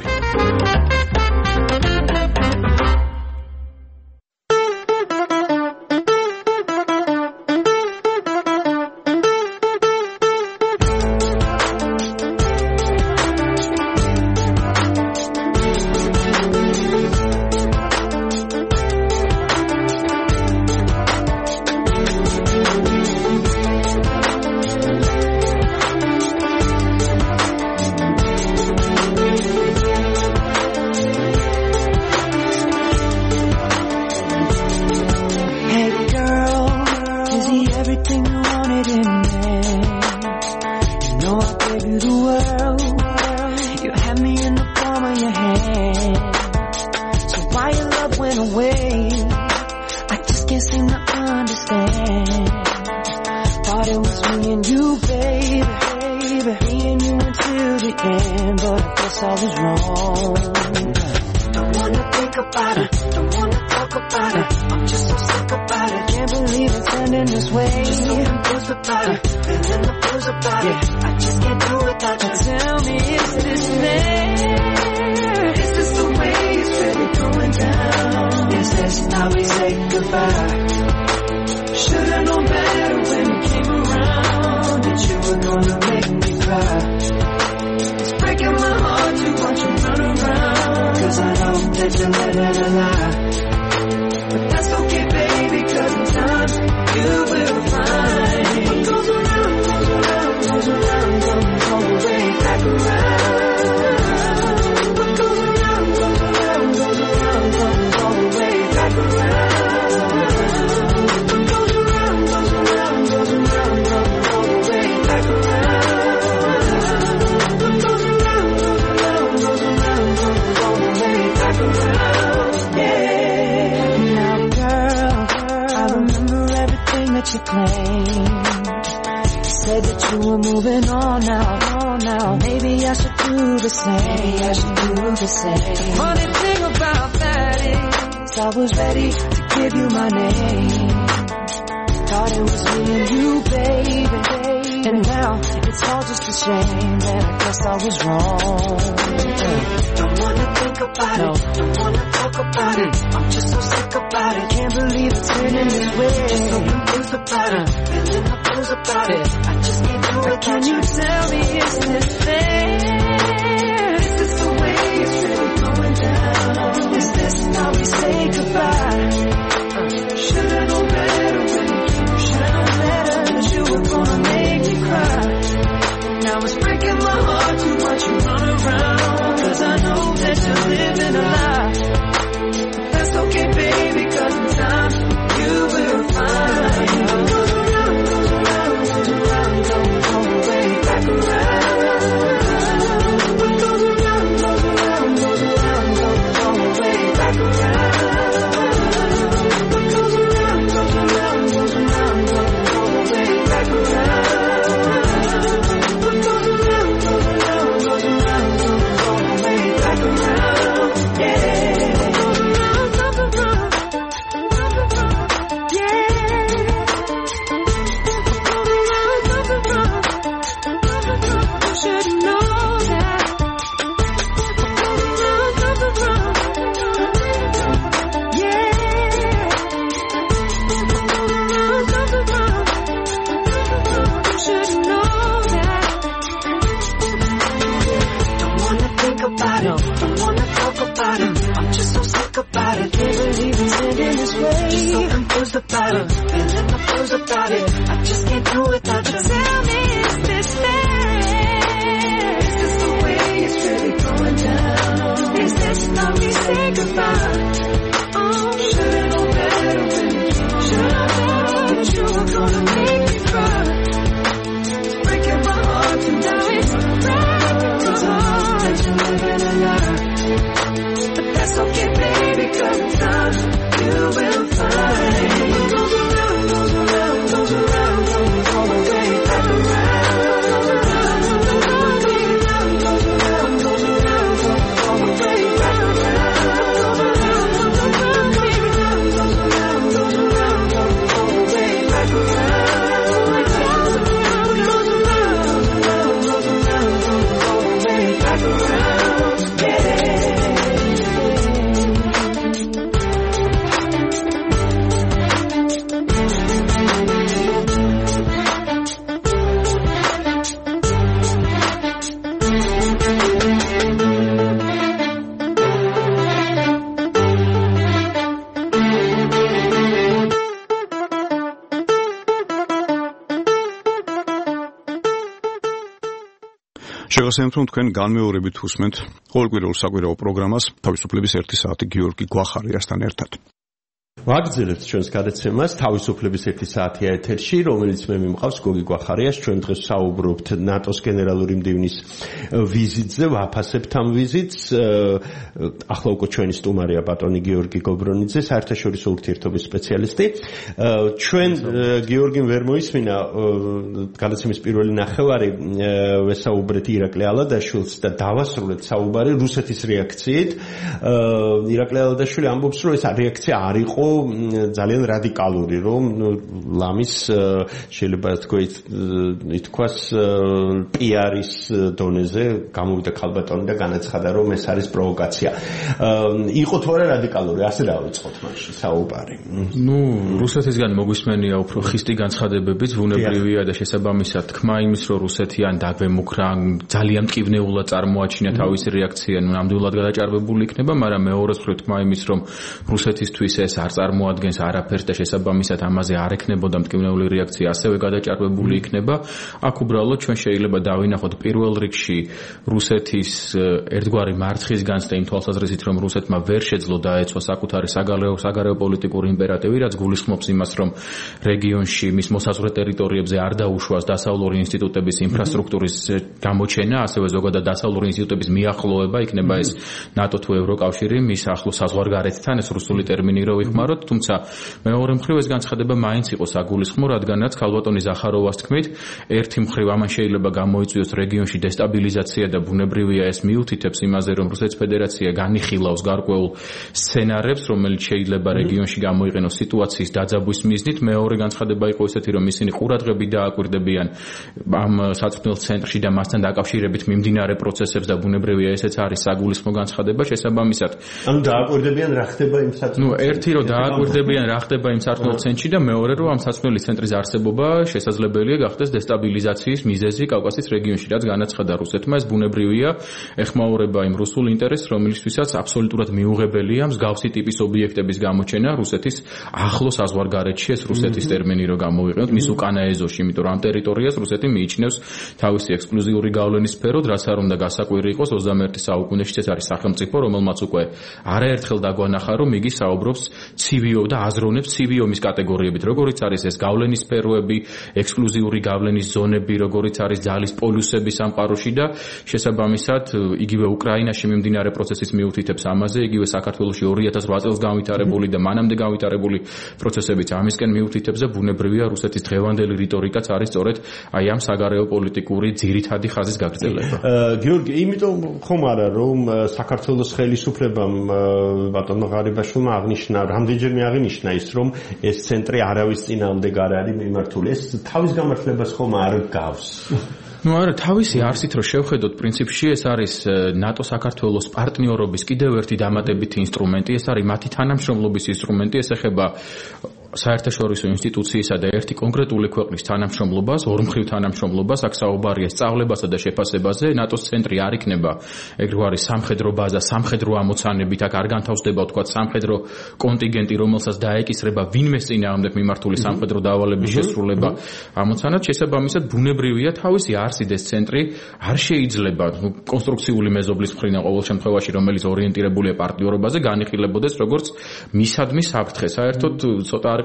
But wake up times you will find. What goes around, goes around, goes around, comes all the way back around. What goes around, goes around, goes around, comes all the way back around. What goes around, goes around, goes around, comes all the way back around. What goes around, goes around, goes around, comes all the way back around. Yeah. შეგახსენებთ, რომ თქვენ განმეორებით უსმენთ ყოველკვირეულ საკვირაო პროგრამას თავისუფლების 1 საათი გიორგი გვახარიასთან ერთად. ვაგრძელებთ ჩვენს გადაცემას თავისუფლების 1 საათია ეთერში, რომელიც მე მიმყავს გოგი გვახარიას. ჩვენ დღეს საუბრობთ ნატოს გენერალური მდივნის ვიზიტზე, ვაფასებთ ამ ვიზიტს. ახლა უკვე ჩვენი სტუმარია ბატონი გიორგი გობრონიძე, საერთაშორისო ურთიერთობის სპეციალისტი. ჩვენ გიორგიმ ვერ მოისმინა გადაცემის პირველი ნახევარი, ვესაუბრეთ ირაკლი ალადაშვილს და დავასრულეთ საუბარი რუსეთის რეაქციით. ირაკლი ალადაშვილი ამბობს, რომ ეს რეაქცია არ იყო ძალიან რადიკალური, რომ ლამის შეიძლება ითქვას პიარის დონეზე გამოვიდა ქალბატონი და განაცხადა, რომ ეს არის პროვოკაცია. იყო თუ არა რადიკალური, ასე დავიწყოთ მაშინ საუბარი. რუსეთისგან მოგვისმენია უფრო ხისტი განცხადებებიც, ბუნებრივია და შესაბამისად თქმა იმის, რომ რუსეთი ან დაგვემუქრა, ძალიან მტკივნეულად წარმოაჩინა თავისი რეაქცია, ნამდვილად გადაჭარბებული იქნება, მაგრამ მეორეს მხრივ თქმა იმის, რომ რუსეთისთვის ეს არ წარმოადგენს არაფერს და შესაბამისად ამაზე არ ექნებოდა მტკივნეული რეაქცია, ასევე გადაჭარბებული იქნება. აქ უბრალოდ ჩვენ შეიძლება დავინახოთ პირველ რიგში რუსეთის ერთგვარი მარცხისგანცდა იმ თვალსაზრისით, რომ რუსეთმა ვერ შეძლო დაეცვა საკუთარი საგარეო პოლიტიკური იმპერატივი, რაც გულისხმობს იმას, რომ რეგიონში მის მოსაზღვრე ტერიტორიებზე არ დაუშვას დასავლური ინსტიტუტების ინფრასტრუქტურის გამოჩენა, ასევე ზოგადად დასავლური ინსტიტუტების მიახლოება, იქნება ეს ნატო თუ ევროკავშირი, მის ახლო საზღვარგარეთთან, ეს რუსული ტერმინი რო ვიხმაროთ, თუმცა მეორე მხრივ ეს განცხადება მაინც იყო საგულისხმო, რადგანაც ქალბატონი ზახაროვას თქმით, ერთი მხრივ ამან შეიძლება გამოიწვიოს რეგიონში დესტაბილიზაცია და ბუნებრივია ეს მიუთითებს იმაზე, რომ რუსეთის ფედერაცია განიხილავს გარკვეულ სცენარებს, რომელიც შეიძლება რეგიონში გამოიყენოს სიტუაციის დაძაბვის მიზნით. მეორე განცხადება იყო ისეთი, რომ ისინი ყურადღებით დააკვირდებიან ამ საწვრთნელ ცენტრში და მასთან დაკავშირებით მიმდინარე პროცესებს და ბუნებრივია ესეც არის საგულისხმო განცხადება. შესაბამისად, ანუ დააკვირდებიან რა ხდება იმ საწვრთნელ ერთი რომ დააკვირდებიან რა ხდება იმ საწვრთნელ ცენტრში და მეორე რომ ამ საწვრთნელი ცენტრის არსებობა შესაძლებელია გახდეს დესტაბილიზაციის მიზეზი კავკასიის რეგიონში, რაც განაცხადა რუსეთმა. ეს ბუნებრივია ეხმაურება იმ რუსულ ინტერესს, რომელისთვისაც აბსოლუტურად მიუღებელია მსგავსი ტიპის ობიექტების გამოჩენა რუსეთის ახლო საზღვარგარეთში, ეს რუსეთის ტერმინი რო გამოვიყენოთ, მის უკანა ეზოში, იმიტომ რომ ამ ტერიტორიას რუსეთი მიიჩნევს თავისი ექსკლუზიური გავლენის სფეროდ, რაც არ უნდა გასაკვირი იყოს 21 საუკუნეში. ეს არის სახელმწიფო, რომელმაც უკვე არაერთხელ დაგვანახა, რომ იგი საუბრობს ცივიო და აზროვნებს ცივიომის კატეგორიებით, როგორიც არის ეს გავლენის სფეროები, ექსკლუზიური გავლენის ზონები, როგორიც არის ძალის პოლუსები სამყაროში და შესაბამისად იგივე უკრაინაში მიმდინარე პროცესის მიუთითებს ამაზე, იგივე საქართველოში 2008 წელს განვითარებული და მანამდე განვითარებული პროცესებიც ამისკენ მიუთითებს და ბუნებრივია რუსეთის დღევანდელი რიტორიკაც არის სწორედ აი ამ საგარეო პოლიტიკური ძირითადი ხაზის გაგრძელება. გიორგი, იმიტომ ხომ არა რომ საქართველოს ხელისუფლებამ ბატონო ღარიბაშვილმა აღნიშნა, რამდენჯერმე აღნიშნა ის, რომ ეს ცენტრი არავის წინააღმდეგ არ არის მიმართული. ეს თავის გამართლებას ხომ არ გავს? არა, თავისი არსით რო შევხედოთ, პრინციპში ეს არის ნატო საქართველოს პარტნიორობის კიდევ ერთი დამატებითი ინსტრუმენტი, ეს არის მათი თანამშრომლობის ინსტრუმენტი, ეს ეხება საერთაშორისო ინსტიტუციისა და ერთი კონკრეტული ქვეყნის თანამშრომლობას, ორმხრივ თანამშრომლობას, აქ საუბარია სწავლებასა და შეფასებაზე. ნატოს ცენტრი არ იქნება ეგრგვარი სამხედრო ბაზა, სამხედრო ამოცანებით, აქ არ განთავსდება თქვათ სამხედრო კონტინგენტი, რომელსაც დაეკისრება ვინმეს წინააღმდეგ მიმართული სამხედრო დავალების შესრულება ამოცანად. შესაბამისად, ბუნებრივია თავისი არსით ეს ცენტრი არ შეიძლება კონსტრუქციული მეზობლის მხრიდან ყოველ შემთხვევაში, რომელიც ორიენტირებულია პარტნიორობაზე, განიხილებოდეს როგორც მისადმი საფრთხე. საერთოდ ცოტა არ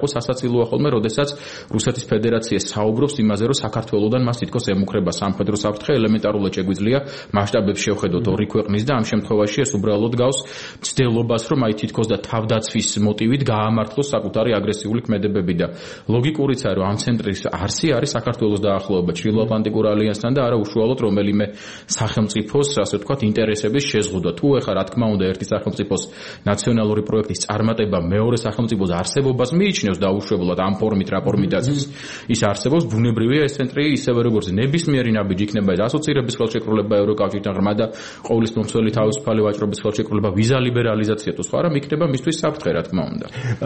იყო სასაცილოა ხოლმე, როდესაც რუსეთის ფედერაცია საუბრობს იმაზე, რომ საქართველოსთან მას თითქოს ემუქრება სამხედრო საფრთხე, ელემენტარულად შეგვიძლია მასშტაბებს შევხედოთ ორი ქვეყნის და ამ შემთხვევაში ეს უბრალოდ გავს ცდილობას, რომ აი თითქოს და თავდაცვის მოტივით გაამართლოს საკუთარი აგრესიული ქმედებები და ლოგიკურიცაა, რომ ამ ცენტრის არსი არის საქართველოს დაახლოება ჩრდილოატლანტიკურ ალიანსთან და არა უშუალოდ რომელიმე სახელმწიფოს, ასე ვთქვათ, ინტერესების შეზღუდვა. თუ ეხლა რა თქმა უნდა ერთი სახელმწიფოს ნაციონალური პროექტის წარმატება მეორე სახელმწიფოს არსებობას მიიჩნევს დაუშვებლად ამ ფორმით რა ფორმითაც ის არსებობს, ბუნებრივია ეს ცენტრი ისევე როგორც ნებისმიერი ნაბიჯი იქნება ეს ასოცირების ხელშეკრულება ევროკავშირთან ღრმა და ყოვლის მომცველი თავისუფალი ვაჭრობის ხელშეკრულება, ვიზა ლიბერალიზაცია თუ სხვა რამ იქნება მისთვის საფრთხე რა თქმა უნდა.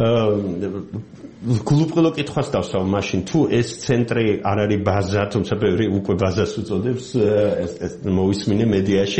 გულუბრყვილო კითხვას დავსვამ მაშინ თუ ეს ცენტრი არ არის ბაზა, თუმცა ბევრი უკვე ბაზას უწოდებს ეს მოვისმინე მედიაში.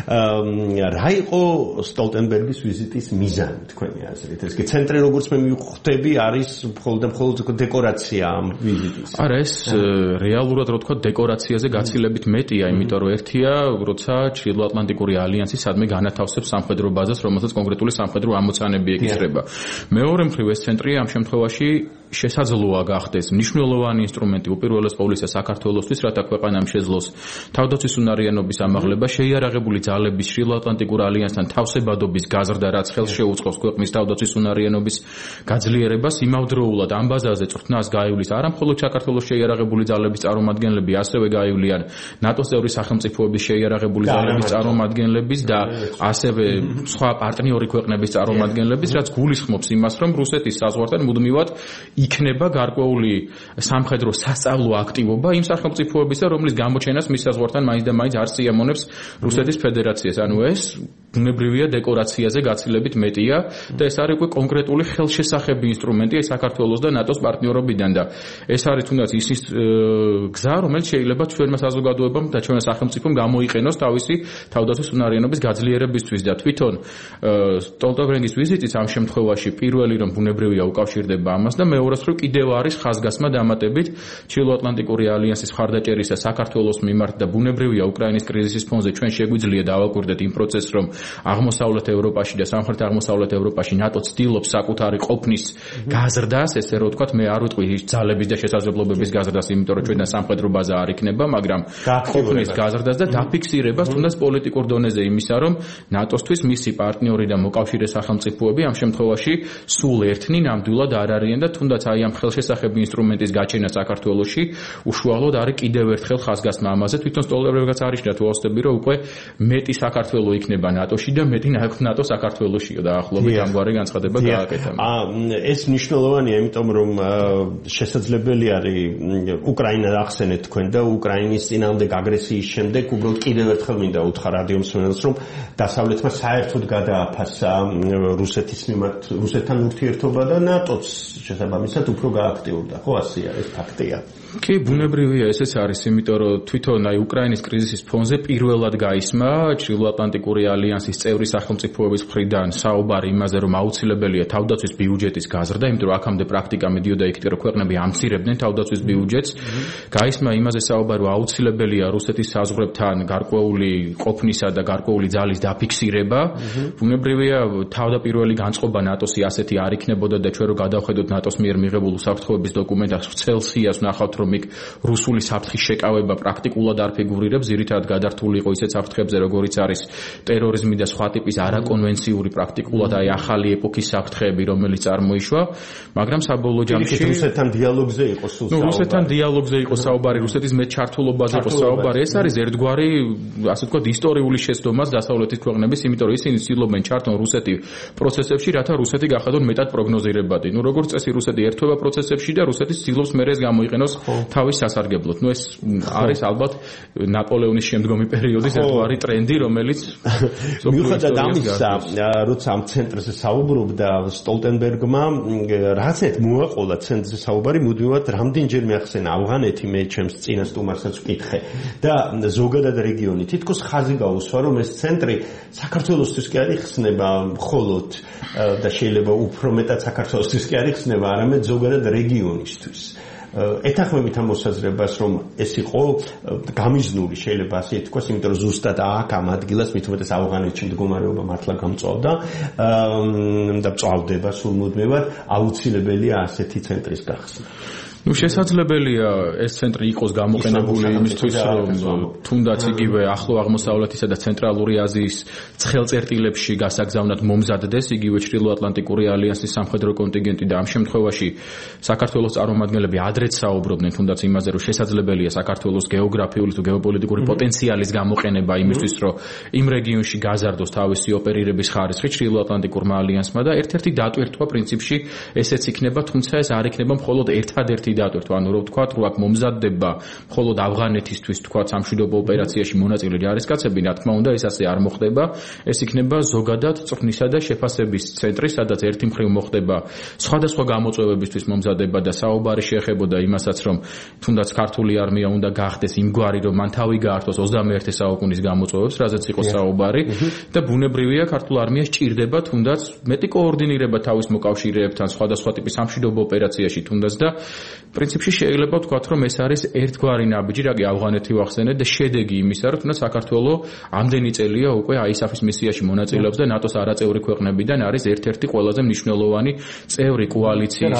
რა იყო სტოლტენბერგის ვიზიტის მიზანი თქვენი აზრით? ეს კი ცენტრი როგორც მე მივხვდები არის მხოლოდ დეკორაცია ამ ვიზიტის. არა, ეს რეალურად რო თქვა დეკორაციაზე გაცილებით მეტია, იმიტომ რომ ერთია, როცა ჩრდილოატლანტიკური ალიანსი სადმე განათავსებს სამხედრო ბაზას, რომელსაც კონკრეტული სამხედრო ამოცანები ეკისრება. მეორე მხრივ ეს ცენტრი ამ შემთხვევაში შესაძლოა გახდეს მნიშვნელოვანი ინსტრუმენტი უპირველეს ყოვლისა საქართველოსთვის, რათა ქვეყანამ შეძლოს თავდაცვის უნარიანობის ამაღლება, შეიარაღებული ძალების ჩრდილოატლანტიკურ ალიანსთან თავსებადობის გაზრდა, რაც ხელს შეუწყობს ქვეყნის თავდაცვის უნარიანობის გაძლიერებას. იმავდროულად ამ ბაზაზე წვრთნას გაივლის არა მხოლოდ საქართველოს შეიარაღებული ძალების წარმომადგენლები, ასევე გაივლიან ნატოს წევრი სახელმწიფოების შეიარაღებული ძალების წარმომადგენლების და ასევე სხვა პარტნიორი ქვეყნების წარმომადგენლების, რაც გულისხმობს იმას, რომ რუსეთის საზღვართან მუდმივად იქნება გარკვეული სამხედრო სასწავლო აქტივობა იმ სახელმწიფოებისა, რომლის გამოჩენას მის საზღვართან მაინც და მაინც არ სიამოვნებს რუსეთის ფედერაციას. ანუ ეს ბუნებრივია დეკორაციაზე გაცილებით მეტია და ეს არის უკვე კონკრეტული ხელშესახები ინსტრუმენტი საქართველოს და ნატოს პარტნიორობიდან და ეს არის თუნდაც ის გზა, რომელიც შეიძლება ჩვენმა საზოგადოებამ და ჩვენმა სახელმწიფომ გამოიყენოს თავისი თავდაცვის უნარიანობის გაძლიერებისთვის და თვითონ სტოლტენბერგის ვიზიტიც ამ შემთხვევაში პირველი რომ ბუნებრივია უკავშირდება ამას და მეორე მხრივ კიდევ არის ხაზგასმა დამატებით ჩრდილოატლანტიკური ალიანსის მხარდაჭერისა საქართველოს მიმართ და ბუნებრივია უკრაინის კრიზისის ფონზე ჩვენ შეგვიძლია დავაკვირდეთ იმ პროცესს, რომ აღმოსავლეთ ევროპაში და სამხრეთ-აღმოსავლეთ ევროპაში ნატო ცდილობს საკუთარი ყოფნის გაზრდას, ესე რომ ვთქვათ, მე არ ვიტყვი ძალების და შესაძლებლობების გაზრდას, იმიტომ რომ ჩვენთან სამხედრო ბაზა არ იქნება, მაგრამ ყოფნის გაზრდას და დაფიქსირებას თუნდაც პოლიტიკურ დონეზე იმისა, რომ ნატოსთვის მისი პარტნიორი და მოკავშირე სახელმწიფოები ამ შემთხვევაში სულ ერთნი ნამდვილად არ არიან და თუნდაც აი ამ ხელშესახები ინსტრუმენტის გაჩენა საქართველოში უშუალოდ არის კიდევ ერთხელ ხაზგასმა ამაზე. თვითონ სტოლტენბერგაც არიშნია თუ ავსდები, რომ უკვე მეტი საქართველო იქნება ნატოში და მეტი ნატო საქართველოშია და ახლობით ამგვარი განცხადება გააკეთა. ეს მნიშვნელოვანია, იმიტომ რომ შესაძლებელი არის უკრაინა ახსენეთ თქვენ და უკრაინის წინააღმდეგ აგრესიის შემდეგ უბრალოდ კიდევ ერთხელ მინდა უთხრა რადიო მსმენელს, რომ დასავლეთმა საერთოდ გადააფასა რუსეთის მიმართ რუსეთთან ურთიერთობა და ნატოც შესაბამისად უფრო გააქტიურდა. ხო, ასეა, ეს ფაქტია. კი, ბუნებრივია ესეც არის, იმიტომ რომ თვითონ აი უკრაინის კრიზისის ფონზე პირველად გაისმა ჩრდილოატლანტიკური ალიანსის წევრი სახელმწიფოების მხრიდან საუბარი იმაზე, რომ აუცილებელია თავდაცვის ბიუჯეტის გაზრდა, იმიტომ რომ აქამდე პრაქტიკა მიდიოდა იქით, რომ ქვეყნები ამცირებდნენ თავდაცვის ბიუჯეტს. გაისმა იმაზე საუბარი, რომ აუცილებელია რუსეთის საზღვრებთან გარკვეული ყოფნისა და გარკვეული ძალის დაფიქსირება. ბუნებრივია თავდაპირველი განწყობა ნატოსი ასეთი არ იქნებოდა და ჩვენ რო გადავხედოთ ნატოს მიერ მიღებულ უსაფრთხოების დოკუმენტს ცელსიას ვნახავთ, რომ იქ რუსული საფრთხის შეკავება პრაქტიკულად არ ფიგურირებს, ძირითადად გადართული იყო ისეთ საფრთხებზე, როგორიც არის ტერორიზმი და სხვა ტიპის არაკონვენციური პრაქტიკულად აი ახალი ეპოქის საფრთხეები, რომელიც წარმოიშვა, მაგრამ საბოლოო ჯამში რუსეთთან დიალოგზე იყო სულ საუბარი. რუსეთთან დიალოგზე იყო საუბარი, რუსეთის მეტ ჩართულობაზე იყო საუბარი. ეს არის ერთგვარი, ასე ვთქვათ, ისტორიული შეცდომაც დასავლეთის ქვეყნების, იმიტომ რომ ისინი ცდილობენ ჩართონ რუსეთი პროცესებში, რათა რუსეთი გახადონ მეტად პროგნოზირებადი. ნუ როგორც წესი რუსეთი ერთვება პროცესებში და რუსეთი ცდილობს მერე ეს გამოიყენოს თავის სასარგებლოდ. ნუ ეს არის ალბათ ნაპოლეონის შემდგომი პერიოდის ერთგვარი ტრენდი, რომელიც მიუხედავად ამისა, როცა ამ ცენტრზე საუბრობდა სტოლტენბერგმა, რაღაცეთ მოაყოლა ცენტრზე საუბარი, მუდმივად რამდენჯერმე ახსენა ავღანეთი, მე ჩემს წინა სტუმარსაც ვკითხე და ზოგადად რეგიონი თითქოს ხაზი გაუსვა, რომ ეს ცენტრი საქართველოსთვის კი არ იხსნება მხოლოდ და შეიძლება უფრო მეტად საქართველოსთვის კი არ იხსნება, არამედ ზოგადად რეგიონისთვის. ეთანხმებით ამ მოსაზრებას, რომ ეს იყო გამიზნული, შეიძლება ასე ითქვას, იმიტომ რომ ზუსტად აქ ამ ადგილას მით უმეტეს ავღანეთში მდგომარეობა მართლა გამწვავდა და წავდება სულ მუდმივად, აუცილებელია ასეთი ცენტრის გახსნა. Ну, შესაძლებელია ეს ცენტრი იყოს გამოყენებული იმისთვის, რომ თუნდაც იგივე ახლო აღმოსავლეთისა და ცენტრალური აზიის ცხელწერტილებში გასაგზავნად მომზადდეს იგივე ჩრდილოატლანტიკური ალიანსის სამხედრო კონტინგენტი და ამ შემთხვევაში საქართველოს წარმომადგენლები ადრეც საუბრობდნენ თუნდაც იმაზე, რომ შესაძლებელია საქართველოს გეოგრაფიული თუ გეოპოლიტიკური პოტენციალის გამოყენება იმისთვის, რომ იმ რეგიონში გაზარდოს თავისი ოპერირების ხარისხი ჩრდილოატლანტიკურმა ალიანსმა და ერთ-ერთი დატვირთვა პრინციპში ესეც იქნება, თუმცა ეს არ იქნება მხოლოდ ერთადერთი დატვირთვა, ანუ რომ ვთქვათ, რომ აქ მომზადდება მხოლოდ ავღანეთისთვის ვთქვათ სამშვიდობო ოპერაციაში მონაწილე ჯარისკაცები, რა თქმა უნდა, ეს ასე არ მოხდება. ეს იქნება ზოგადად წვრთნისა და შეფასების ცენტრი, სადაც ერთი მხრივ მოხდება სხვადასხვა გამოწვევებისთვის მომზადება და საუბარი შეეხებოდა იმასაც, რომ თუნდაც ქართული არმია უნდა გახდეს იმგვარი, რომ მან თავი გაართოს 21 საუკუნის გამოწვევებს, რაზეც იყო საუბარი და ბუნებრივია ქართულ არმიას ჭირდება თუნდაც მეტი კოორდინირება თავის მოკავშირეებთან სხვადასხვა ტიპის სამშვიდობო ოპერაციაში თუნდაც და პრინციპში შეიძლება ვთქვათ, რომ ეს არის ერთგვარი ნაბიჯი, რაგი ავღანეთი ვახსენეთ და შედეგი იმისა, რომ თუნდაც საქართველოს ამდენი წელია უკვე ISAF-ის მისიაში მონაწილეობს და ნატოს არაწევრი ქვეყნებიდან არის ერთ-ერთი ყველაზე მნიშვნელოვანი წევრი კოალიციის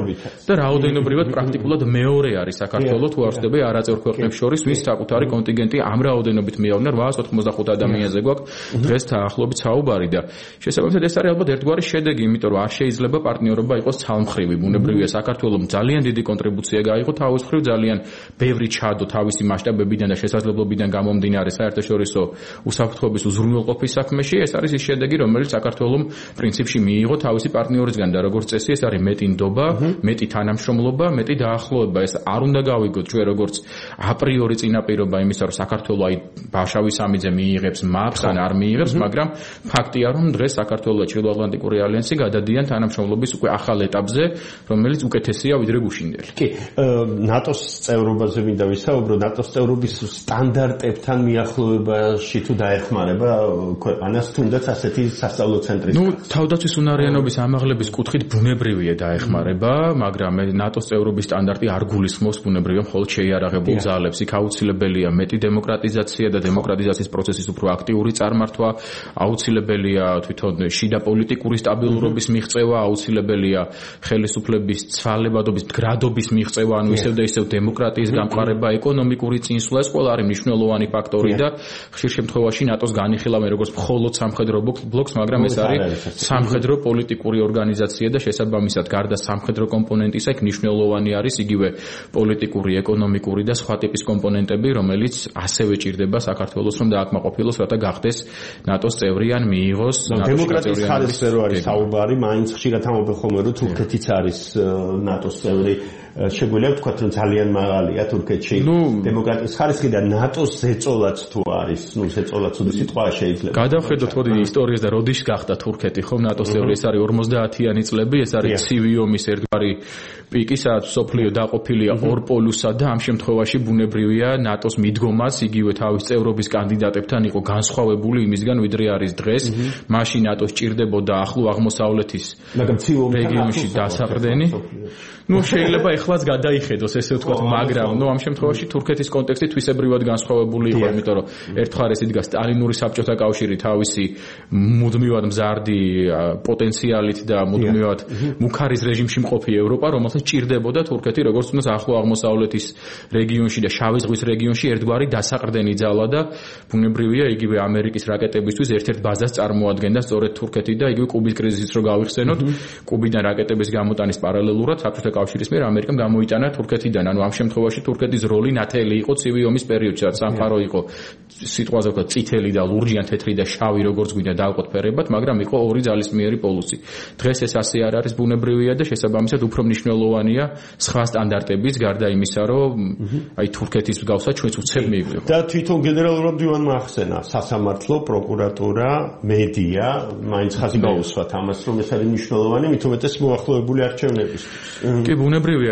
და რაოდენობრივად პრაქტიკულად მეორე არის საქართველოს თუ არ ვწდები არაწევრ ქვეყნებს შორის, ვის საკუთარი კონტინგენტი ამ რაოდენობით მიავნა 895 ადამიანზე გვაქვს დღეს დაახლოებით საუბარი და შესაბამისად ეს არის ალბათ ერთგვარი შედეგი, იმიტომ რომ არ შეიძლება პარტნიორობა იყოს ცალმხრივი. ბუნებრივია საქართველოს ძალიან დიდი კონტრიბუცია გაიღო თავის მხრივ ძალიან ბევრი ჩადო თავისი მასშტაბებიდან და შესაძლებლობიდან გამომდინარე საერთაშორისო უსაფრთხოების უზრუნველყოფის საქმეში. ეს არის ის შედეგი, რომელიც საქართველოს პრინციპში მიიღო თავისი პარტნიორისგან და როგორც წესი ეს არის მეტი ნდობა, მეტი თანამშრომლობა, მეტი დაახლოება. ეს არ უნდა გავიგოთ ჩვენ როგორც აპრიორი წინაპირობა იმისა, რომ საქართველოს აი ბაშავი სამიძე მიიღებს მაპს ან არ მიიღებს, მაგრამ ფაქტია, რომ დღეს საქართველოს და ჩრდილოატლანტიკური ალიანსი გადადიან თანამშრომლობის უკვე ახალ ეტაპზე, რომელიც უკეთესია ვიდრე გუშინდელი. კი, ნატოს წევრობაზე მინდა ვისაუბრო, ნატოს წევრობის სტანდარტებთან მიახლოებაში თუ დაეხმარება ქვეყანას თუნდაც ასეთი სასწავლო ცენტრის. Ну, თავდაცვის უნარიანობის ამაღლების კუთხით ბუნებრივია დაეხმარება, მაგრამ ნატოს წევრობის სტანდარტი არ გულისხმობს ბუნებრივია მხოლოდ შეიარაღებულ ძალებს. იქ აუცილებელია მეტი დემოკრატიზაცია და დემოკრატიზაციის პროცესის უფრო აქტიური წარმართვა, აუცილებელია თვითონ შიდა პოლიტიკური სტაბილურობის მიღწევა, აუცილებელია ხელისუფლების ცვალებადობის მდგრადობის მიღწევა, ანუ ისევ და ისევ დემოკრატიის გამყარება, ეკონომიკური წინსვლა, ეს ყველა არის მნიშვნელოვანი ფაქტორი და ხშირ შემთხვევაში ნატოს განიხილავენ როგორც მხოლოდ სამხედრო ბლოკს, მაგრამ ეს არის სამხედრო პოლიტიკური ორგანიზაცია და შესაბამისად გარდა სამხედრო კომპონენტისა იქ მნიშვნელოვანი არის იგივე პოლიტიკური, ეკონომიკური და სხვა ტიპის კომპონენტები, რომელიც ასევე ჭირდება საქართველოს რომ დააკმაყოფილოს, რათა გახდეს ნატოს წევრი ან მიიღოს დემოკრატიის ხარისხზე რო არის საუბარი, მაინც ხშირად ამბობენ ხოლმე რომ თურქეთიც არის ნატოს წევრი. შეგვიძლია ვთქვათ, რომ ძალიან მაღალია თურქეთში დემოკრატიის ხარისხი და ნატოს ზეწოლაც თუ არის, ზეწოლაც უდრის სიტყვა შეიძლება. გადავხედოთ მოდი ისტორიას და როდის გახდა თურქეთი, ხო, ნატოს წევრი, ეს არის 50-იანი წლები, ეს არის ცივი ომის ერთგვარი პიკი, სადაც სოფლიო დაყოფილია ორ პოლუსსა და ამ შემთხვევაში ბუნებრივია ნატოს მიდგომას იგივე თავის წევრობის კანდიდატებთან იყო განსხვავებული იმისგან, ვიდრე არის დღეს. მაშინ ნატოს ჭირდებოდა ახლო აღმოსავლეთის რეგიონში დასაყრდენი. Ну, შეიძლება ეხლაც გადაიხედოს, ესე ვთქვათ, მაგრამ ამ შემთხვევაში თურქეთის კონტექსტი თვისებრივად განსხვავებული იყო, იმიტომ რომ ერთხელ ეს იდგა სტალინური საბჭოთა კავშირი თავისი მუდმივად მზარდი პოტენციალით და მუდმივად მუქარის რეჟიმში მყოფი ევროპა, რომელსაც ჭირდებოდა თურქეთი როგორც უნდა ახლო აღმოსავლეთის რეგიონში და შავი ზღვის რეგიონში ერთგვარი დასაყრდენი ძალა და ბუნებრივია იგივე ამერიკის რაკეტებისთვის ერთ-ერთ ბაზას წარმოადგენდა სწორედ თურქეთი და იგივე კუბის კრიზისიც რო გავიხსენოთ, კუბიდან რაკეტების გამოტანის პარალელურად საბჭოთა კავშირის მიერ ამერიკამ გამოიტანა თურქეთიდან. ანუ ამ შემთხვევაში თურქეთის როლი ნათელი იყო ცივი ომის პერიოდში, რაც სამყარო იყო სიტყვაზე ვთქვათ წითელი და ლურჯი ან თეთრი და შავი როგორც გვინდა დავყოთ ფერებად, მაგრამ იყო ორი ძალისმიერი პოლუსი. დღეს ეს ასე არ არის ბუნებრივია და შესაბამისად უფრო მნიშვნელოვანია სხვა სტანდარტების გარდა იმისა, რომ აი თურქეთის მსგავსად ჩვენც უცებ მიიღო. და თვითონ გენერალურად მდივანმა ახსენა სასამართლო, პროკურატურა, მედია, მაინც ხაზი გაუსვათ ამას, რომ ეს არის მნიშვნელოვანი, მით უმეტეს მოახლოებული არჩევნებისთვის. კი, ბუნებრივია,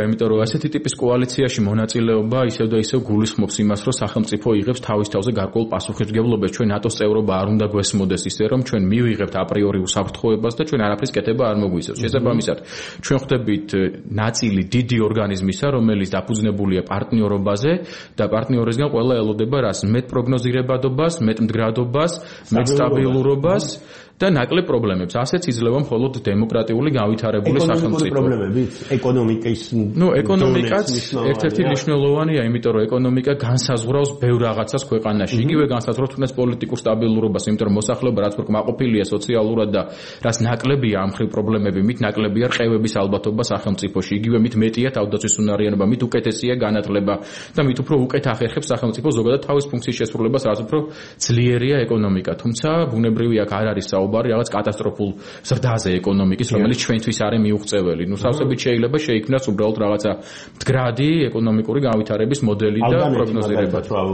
იმიტომ რომ ასეთი ტიპის კოალიციაში მონაწილეობა ისევ და ისევ გულისხმობს იმას, რომ სახელმწიფო იღებს თავის თავზე გარკვეულ პასუხისმგებლობას. ჩვენ ნატოს წევრობა არ უნდა გვესმოდეს ისე, რომ ჩვენ მივიღებთ აპრიორი უსაფრთხოებას და ჩვენ არაფრის კეთება არ მოგვიწევს. შესაბამისად, ჩვენ ხვდებით ნაწილი დიდი ორგანიზმისა, რომელიც დაფუძნებულია პარტნიორობაზე და პარტნიორისგან ყველა ელოდება რას? მეტ პროგნოზირებადობას, მეტ მდგრადობას, მეტ სტაბილურობას და ნაკლებ პრობლემებს. ასეც იძლევა მხოლოდ დემოკრატიული განვითარებული სახელმწიფო. პრობლემებით, ეკონომიკის ეკონომიკაც ერთ-ერთი მნიშვნელოვანია, იმიტომ რომ ეკონომიკა განსაზღვრავს ბევრ რაღაცას ქვეყანაში. იგივე განსაზღვრავს თუნდაც პოლიტიკურ სტაბილურობას, იმიტომ რომ მოსახლეობა რაც უფრო კმაყოფილია სოციალურად და რაც ნაკლებია ამ ხრივ პრობლემები, მით ნაკლებია რყევების ალბათობა სახელმწიფოში. იგივე მით მეტია თავდაცვის უნარიანობა, მით უკეთესია განათლება და მით უფრო უკეთ ახერხებს სახელმწიფო ზოგადად თავის ფუნქციის შესრულებას, რაც უფრო ძლიერია ეკონომიკა. თუმცა ბუნებრივი აქ არ არის რაღაც კატასტროფულ ზრდაზე ეკონომიკის, რომელიც ჩვენთვის არის მიუღწეველი. ნუ სავსებით შეიძლება შეიქმნას უბრალოდ რაღაცა მდგრადი ეკონომიკური განვითარების მოდელი და პროგნოზირება.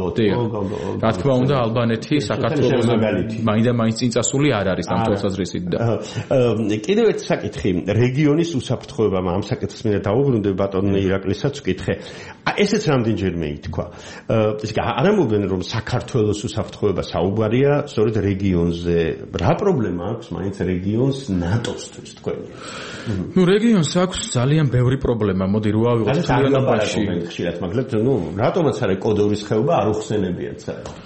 რა თქმა უნდა, ალბანეთი საქართველოს მაინდა-მაინც წინწასული არ არის ამ თვალსაზრისით და კიდევ ერთი საკითხი, რეგიონის უსაფრთხოება, ამ საკითხს მინდა დავუბრუნდე ბატონ ირაკლისაც ვკითხე. ესეც რამდენჯერმე ითქვა. არ ამბობენ რომ საქართველოს უსაფრთხოება საუბარია სწორედ რეგიონზე. რა პრობლემა აქვს მაინც რეგიონს ნატოსთვის თქვენ? ნუ რეგიონს აქვს ძალიან ბევრი პრობლემა. მოდი რო ავიღოთ ხელიანობაში. ხშირად მაგალითად, რატომაც არის კოდორის ხეობა არ უხსენებიათ საერთოდ.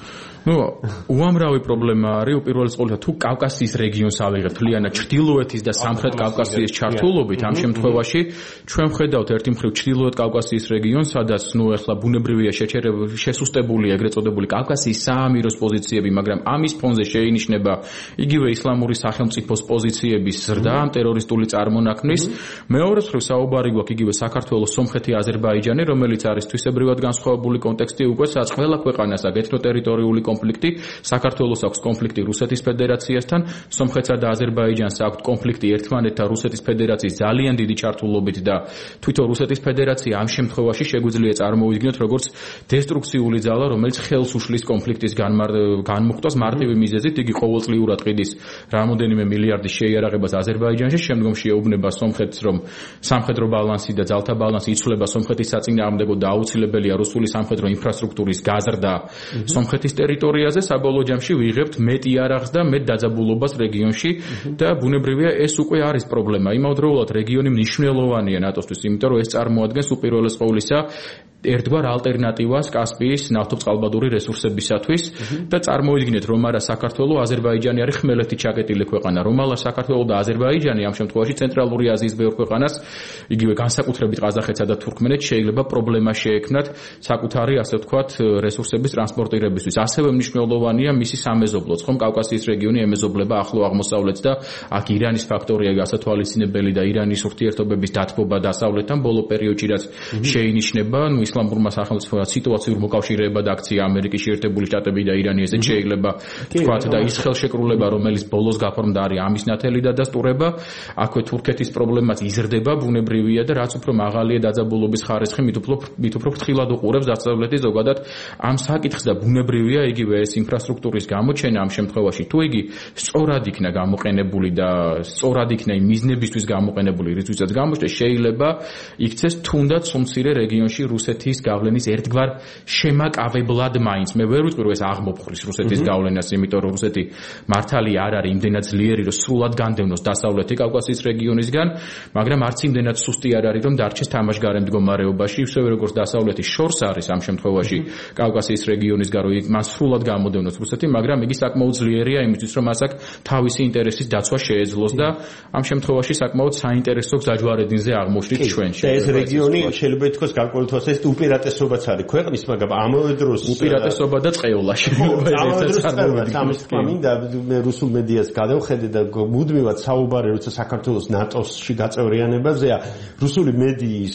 უამრავი პრობლემა არის უპირველეს ყოვლისა თუ კავკასიის რეგიონს ავიღებთ მთლიანად ჩრდილოეთის და სამხრეთ კავკასიის ჩართულობით ამ შემთხვევაში ჩვენ ვხედავთ ერთი მხრივ ჩრდილოეთ კავკასიის რეგიონს სადაც ეხლა ბუნებრივია შესუსტებულია ეგრეთ წოდებული კავკასიის საამიროს პოზიციები მაგრამ ამის ფონზე შეინიშნება იგივე ისლამური სახელმწიფოს პოზიციების ზრდა ამ ტერორისტული წარმონაქმნის მეორე მხრივ საუბარი გვაქვს იგივე საქართველოს სომხეთი აზერბაიჯანი რომელიც არის თვისებრივად განსხვავებული კონტექსტი უკვე სადაც ყველა ქვეყანას აქვს ეთნოტერიტორიული კონფლიქტი საქართველოს აქვს კონფლიქტი რუსეთის ფედერაციასთან სომხეთსა და აზერბაიჯანს აქვს კონფლიქტი ერთმანეთთან რუსეთის ფედერაციის ძალიან დიდი ჩართულობით და თვითონ რუსეთის ფედერაცია ამ შემთხვევაში შეგვიძლია წარმოვიდგინოთ როგორც დესტრუქციული ძალა რომელიც ხელს უშლის კონფლიქტის განმუხტვას მარტივი მიზეზით იგი ყოველწლიურად ყიდის რამოდენიმე მილიარდის შეიარაღებას აზერბაიჯანში შემდგომში ეუბნება სომხეთს რომ სამხედრო ბალანსი და ძალთა ბალანსი იცვლება სომხეთის საწინააღმდეგო და აუცილებელია რუსული სამხედრო ინფრასტრუქტურის გაზრდა სომხეთის ტერიტორიაზე საბოლოო ჯამში ვიღებთ მეტ იარაღს და მეტ დაძაბულობას რეგიონში და ბუნებრივია ეს უკვე არის პრობლემა. იმავდროულად რეგიონი მნიშვნელოვანია ნატოსთვის, იმიტომ რომ ეს წარმოადგენს უპირველეს ყოვლისა ერთგვარ ალტერნატივას კასპიის ნავთობწყალბადური რესურსებისათვის და წარმოვიდგინეთ რომ არა საქართველო აზერბაიჯანი არის ხმელეთით ჩაკეტილი ქვეყანა რომ არა საქართველო და აზერბაიჯანი ამ შემთხვევაში ცენტრალური აზიის ბევრ ქვეყანას იგივე განსაკუთრებით ყაზახეთსა და თურქმენეთს შეიძლება პრობლემა შეექმნათ საკუთარი ასე ვთქვათ რესურსების ტრანსპორტირებისთვის ასევე მნიშვნელოვანია მისი სამეზობლოც ხომ კავკასიის რეგიონი ემეზობლება ახლო აღმოსავლეთს და აქ ირანის ფაქტორია გასათვალისწინებელი და ირანის ურთიერთობების დათბობა დასავლეთთან ბოლო პერიოდში რაც შეინიშნება ისლამურმა სახელმწიფოებმა სიტუაციურ მოკავშირეებად აქცია ამერიკის შეერთებული შტატები და ირანი ესე შეიძლება თქვათ და ის ხელშეკრულება რომელიც ბოლოს გაფორმდა არის ამის ნათელი და დასტურება აქვე თურქეთის პრობლემაც იზრდება ბუნებრივია და რაც უფრო მაღალია დაძაბულობის ხარისხი მით უფრო ფრთხილად უყურებს დასავლეთი ზოგადად ამ საკითხს და ბუნებრივია იგივე ეს ინფრასტრუქტურის გამოჩენა ამ შემთხვევაში თუ იგი სწორად იქნა გამოყენებული და სწორად იქნა იმ მიზნებისთვის გამოყენებული რითვისაც გამოჩნდა შეიძლება იქცეს თუნდაც უმცირე რეგიონში რუსეთის გავლენის ერთგვარ შემაკავებლად მაინც მე ვერ ვიტყვი რომ ეს აღმოფხრის რუსეთის გავლენას იმიტომ რომ რუსეთი მართალი არ არის იმდენად ძლიერი რომ სრულად განდევნოს დასავლეთი კავკასიის რეგიონისგან მაგრამ არც იმდენად სუსტი არ არის რომ დარჩეს თამაშგარე მდგომარეობაში ისევე როგორც დასავლეთის შორს არის ამ შემთხვევაში კავკასიის რეგიონისგან რომ მან სრულად გამოდევნოს რუსეთი მაგრამ იგი საკმაოდ ძლიერია იმისთვის რომ მას აქვს თავისი ინტერესის დაცვა შეეძლოს და ამ შემთხვევაში საკმაოდ საინტერესო გზაჯვარედინზე აღმოჩნდით ჩვენში ეს რეგიონი შეიძლება ითქვას გარკვეულ ეს უპირატესობაც არის ქვეყნის, მაგრამ ამავე დროს უპირატესობა და წყეულა შეიძლება ეცაც ამის მინდა მე რუსულ მედიას გადავხედე და მუდმივად საუბარი როცა საქართველოს ნატოსში გაწევრიანებაზეა რუსული მედიის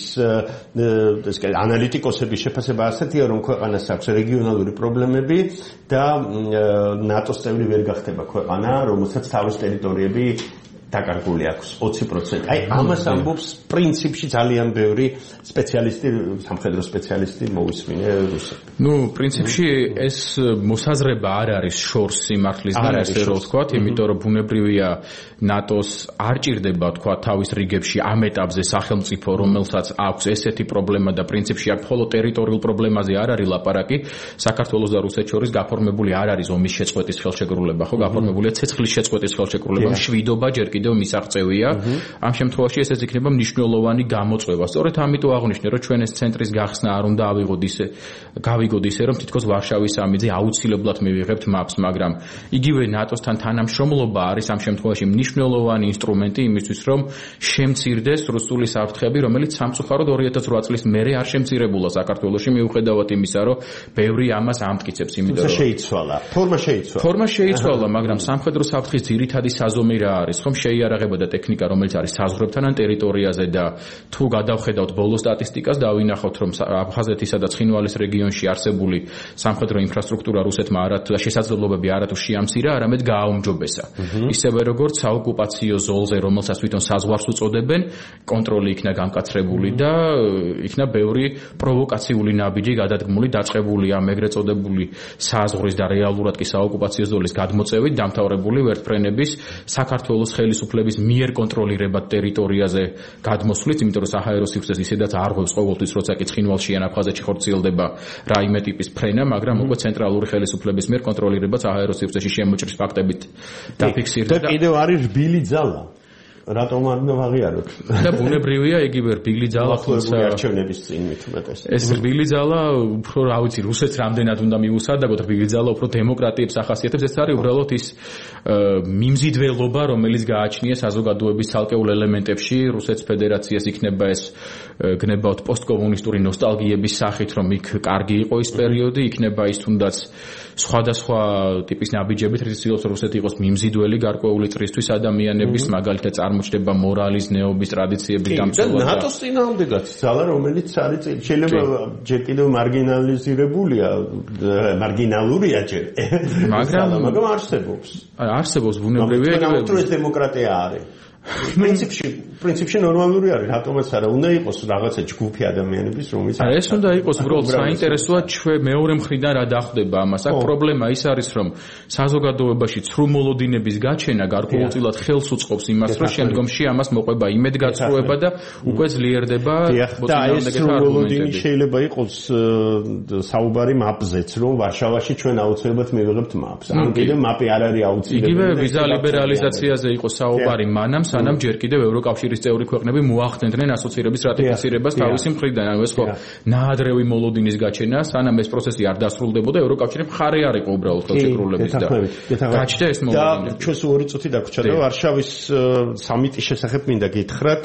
ეს ანალიტიკოსების შეფასება ასეთია რომ ქვეყანას აქვს რეგიონალური პრობლემები და ნატოს წევრი ვერ გახდება ქვეყანა რომელსაც თავის ტერიტორიები დაკარგული აქვს 20%. აი ამას ამბობს პრინციპში ძალიან ბევრი სპეციალისტი, სამხედრო სპეციალისტი მოვისმინე რუსები. ნუ პრინციპში ეს მოსაზრება არ არის შორს სიმართლისგან, ესე რომ ვთქვათ, იმიტომ რომ ბუნებრივია ნატოს არ ჭირდება თქვა თავის რიგებში ამ ეტაპზე სახელმწიფო, რომელსაც აქვს ესეთი პრობლემა და პრინციპში აქ მხოლოდ ტერიტორიულ პრობლემაზე არ არის ლაპარაკი, საქართველოს და რუსეთს შორის გაფორმებული არ არის ომის შეწყვეტის ხელშეკრულება, ხო, გაფორმებულია ცეცხლის შეწყვეტის ხელშეკრულება, მშვიდობა ჯერ კიდევ მისაღწევია. ამ შემთხვევაში ესეც იქნება მნიშვნელოვანი გამოწვევა. სწორედ ამიტომ აღვნიშნე, რომ ჩვენ ეს ცენტრის გახსნა არ უნდა გავიგოთ ისე, რომ თითქოს ვარშავის სამიტზე აუცილებლად მივიღებთ მაპს, მაგრამ იგივე ნატოსთან თანამშრომლობა არის ამ შემთხვევაში მნიშვნელოვანი ინსტრუმენტი იმისთვის, რომ შემცირდეს რუსული საფრთხეები, რომელიც სამწუხაროდ 2008 წლის მერე არ შემცირებულა საქართველოში, მიუხედავად იმისა, რომ ბევრი ამას ამტკიცებს, იმიტომ რომ შეიცვალა. ფორმა შეიცვალა, მაგრამ სამხედრო საფრთხის ძირითადი საზომი რა არის, ხომ შეიარაღება და ტექნიკა, რომელიც არის საზღვრებთან ან ტერიტორიაზე და თუ გადავხედავთ ბოლო სტატისტიკას, დავინახოთ, რომ აფხაზეთისა და ცხინვალის რეგიონში არსებული სამხედრო ინფრასტრუქტურა რუსეთმა არათუ და შესაძლებლობები არათუ შეამცირა, არამედ გააუმჯობესა. ისევე როგორც საოკუპაციო ზოლზე, რომელსაც თვითონ საზღვარს უწოდებენ, კონტროლი იქნა გამკაცრებული და იქნა ბევრი პროვოკაციული ნაბიჯი გადადგმული, დაწყებული ამ ეგრეთ წოდებული საზღვრის და რეალურად კი საოკუპაციო ზოლის გადმოწევით, დამთავრებული ვერტფრენების საქართველოს ხელისუფლების მიერ კონტროლირებად ტერიტორიაზე გადმოსვლით, იმიტომ რომ საჰაერო სივრცეს ისედაც არ ღვევს ყოველთვის, როცა კი ცხინვალში ან აფხაზეთში ხორციელდება რაიმე ტიპის ფრენა, მაგრამ უკვე ცენტრალური ხელისუფლების მიერ კონტროლირებად საჰაერო სივრცეში შემოჭრის ფაქტებით დაფიქსირდა და კიდევ არის რბილი ძალა. რატომ არ უნდა ვაღიაროთ? და ბუნებრივია იგივე რბილი ძალა, თუმცა არჩევნების წინ მithumetes. ეს რბილი ძალა უფრო რა ვიცი, რუსეთს რამდენად უნდა მიუსადაგოთ, რბილი ძალა უფრო დემოკრატიებს ახასიათებს, ეს არის უბრალოდ ის მიმზიდველობა, რომელიც გააჩნია საზოგადოების ცალკეულ ელემენტებში, რუსეთის ფედერაციას იქნება ეს გნებავთ პოსტკომუნისტური ნოსტალგიების სახით, რომ იქ კარგი იყო ის პერიოდი, იქნება ის თუნდაც სხვადასხვა ტიპის ნაბიჯებით, რის ცდილობს რუსეთი იყოს მიმზიდველი გარკვეული წრისთვის ადამიანების, მაგალითად წარმოჩდება მორალის, ნეობის ტრადიციების დამცველად. და ნატოს წინააღმდეგაც ძალა, რომელიც არის შეიძლება ჯერ კიდევ მარგინალიზირებულია, მარგინალურია ჯერ. მაგრამ არსებობს ბუნებრივია ეს დემოკრატია არის. პრინციპში ნორმალური არის, რატომაც არა უნდა იყოს რაღაცა ჯგუფი ადამიანების, რომელიც ეს უნდა იყოს უბრალოდ საინტერესოა ჩვენ მეორე მხრიდან რა დახვდება ამას. აქ პრობლემა ის არის, რომ საზოგადოებაში ცრუ მოლოდინების გაჩენა გარკვეულწილად ხელს უწყობს იმას, რომ შემდგომში ამას მოყვება იმედგაცრუება და უკვე ძლიერდება მოწინააღმდეგეთა არგუმენტები. შეიძლება იყოს საუბარი მაპზეც, რომ ვარშავაში ჩვენ აუცილებლად მივიღებთ მაპს. ან კიდევ მაპი არ არის აუცილებელი. იგივე ვიზა ლიბერალიზაციაზე იყო საუბარი მანამ, სანამ ჯერ კიდევ ევროკავშირის წევრი ქვეყნები მოახდენდნენ ასოცირების რატიფიცირებას თავისი მხრიდან. ანუ ეს ხო ნაადრევი მოლოდინის გაჩენა, სანამ ეს პროცესი არ დასრულდებოდა, ევროკავშირი მხარე არ იყო უბრალოდ ხელშეკრულების და გაჩნდა ეს მოლოდინი. და ჩვენს 2 წუთი დაგვრჩა და ვარშავის სამიტის შესახებ მინდა გითხრათ,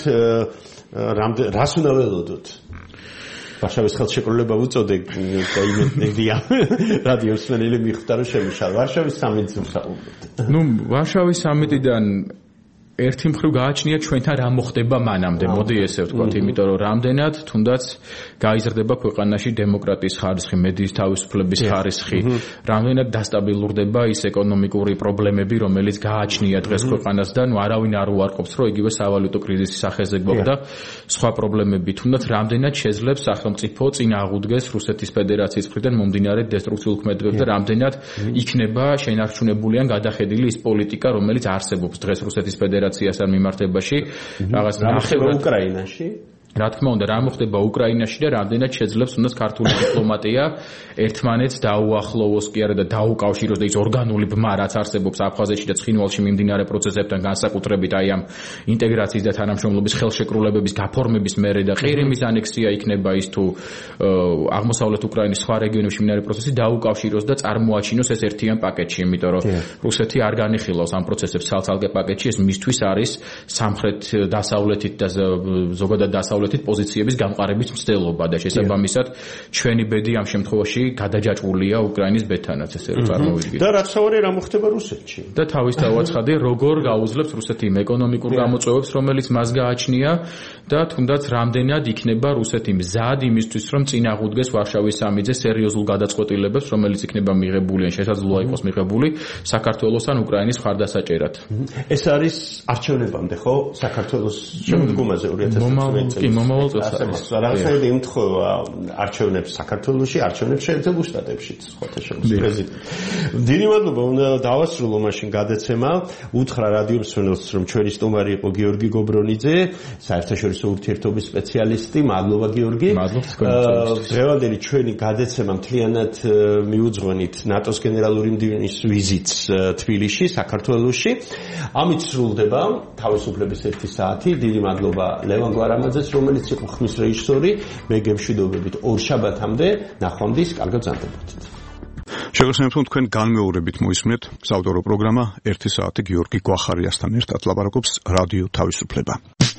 რას უნდა ველოდოთ? ვარშავის ხელშეკრულება უწოდე და იმედია რადიოს მსმენელი მიხვდა რომ შემიშალა. ვარშავის სამიტზე ვსაუბრობთ. ნუ ვარშავის სამიტიდან ერთი მხრივ გააჩნია ჩვენთან რა მოხდება მანამდე, მოდი ესე ვთქვათ, იმიტომ რომ რამდენად თუნდაც გაიზრდება ქვეყანაში დემოკრატიის ხარისხი, მედიის თავისუფლების ხარისხი, რამდენად დასტაბილურდება ის ეკონომიკური პრობლემები, რომელიც გააჩნია დღეს ქვეყანას და ნუ არავინ არ უარყოფს, რომ იგივე სავალუტო კრიზისის სახეზე გვაქვს და სხვა პრობლემები, თუნდაც რამდენად შეძლებს სახელმწიფო წინ აღუდგეს რუსეთის ფედერაციის მხრიდან მომდინარე დესტრუქციულ ქმედებებს და რამდენად იქნება შენარჩუნებული ან გადახედილი ის პოლიტიკა, რომელიც არსებობს დღეს რუსეთის ფედერაციასთან მიმართებაში, რაღაც ნახევრად უკრაინაში. რა თქმა უნდა, რა მოხდება უკრაინაში და რამდენად შეძლებს თუნდაც ქართული დიპლომატია ერთმანეთს დაუახლოვოს კი არა და დაუკავშიროს და ის ორგანული ბმა, რაც არსებობს აფხაზეთში და ცხინვალში მიმდინარე პროცესებთან განსაკუთრებით აი ამ ინტეგრაციის და თანამშრომლობის ხელშეკრულებების გაფორმების მერე და ყირიმის ანექსია იქნება ის თუ აღმოსავლეთ უკრაინის სხვა რეგიონებში მიმდინარე პროცესი დაუკავშიროს და წარმოაჩინოს ეს ერთიან პაკეტში, იმიტომ რომ რუსეთი არ განიხილავს ამ პროცესებს ცალ-ცალკე პაკეტში, ეს მისთვის არის სამხრეთ დასავლეთით და ზოგადად დასავლეთ აღმოსავლეთით პოზიციების გამყარების მცდელობა და შესაბამისად ჩვენი ბედი ამ შემთხვევაში გადაჯაჭვულია უკრაინის ბედთანაც ესე რომ წარმოვიდგინოთ. და რაც თავარი რა მოხდება რუსეთში? და თავის დავაცხადე როგორ გაუძლებს რუსეთი იმ ეკონომიკურ გამოწვევებს, რომელიც მას გააჩნია და თუნდაც რამდენად იქნება რუსეთი მზად იმისთვის, რომ წინ აღუდგეს ვარშავის სამიტზე სერიოზულ გადაწყვეტილებებს, რომელიც იქნება მიღებული ან შესაძლოა იყოს მიღებული საქართველოს ან უკრაინის მხარდასაჭერად. ეს არის არჩევნებამდე, ხო? საქართველოს შემდგომაზე 2019 წელს. მომავალ წელს არის. რაღაცნაირად ემთხვევა არჩევნებს საქართველოში, არჩევნებს შეერთებულ შტატებშიც, ხოთა შემოს პრეზიდენტი. დიდი მადლობა, უნდა დავასრულო მაშინ გადაცემა. უთხრა რადიო მსმენელს, რომ ჩვენი სტუმარი იყო გიორგი გობრონიძე, საერთაშორისო ურთიერთობის სპეციალისტი. მადლობა გიორგი. დღევანდელი ჩვენი გადაცემა მთლიანად მიუძღვენით ნატოს გენერალური მდივნის ვიზიტს თბილისში, საქართველოში. ამით სრულდება თავისუფლების 1 საათი. დიდი მადლობა ლევან გვარამაძეს, რომელიც იყო ხმის რეჟისორი. მე გემშვიდობებით ორ შაბათამდე, ნახვამდის, კარგად ბრძანდებოდეთ. შეგახსენებთ, თქვენ განმეორებით მოისმენთ საავტორო პროგრამა 1 საათი გიორგი გვახარიასთან ერთად ლაპარაკობს რადიო თავისუფლება.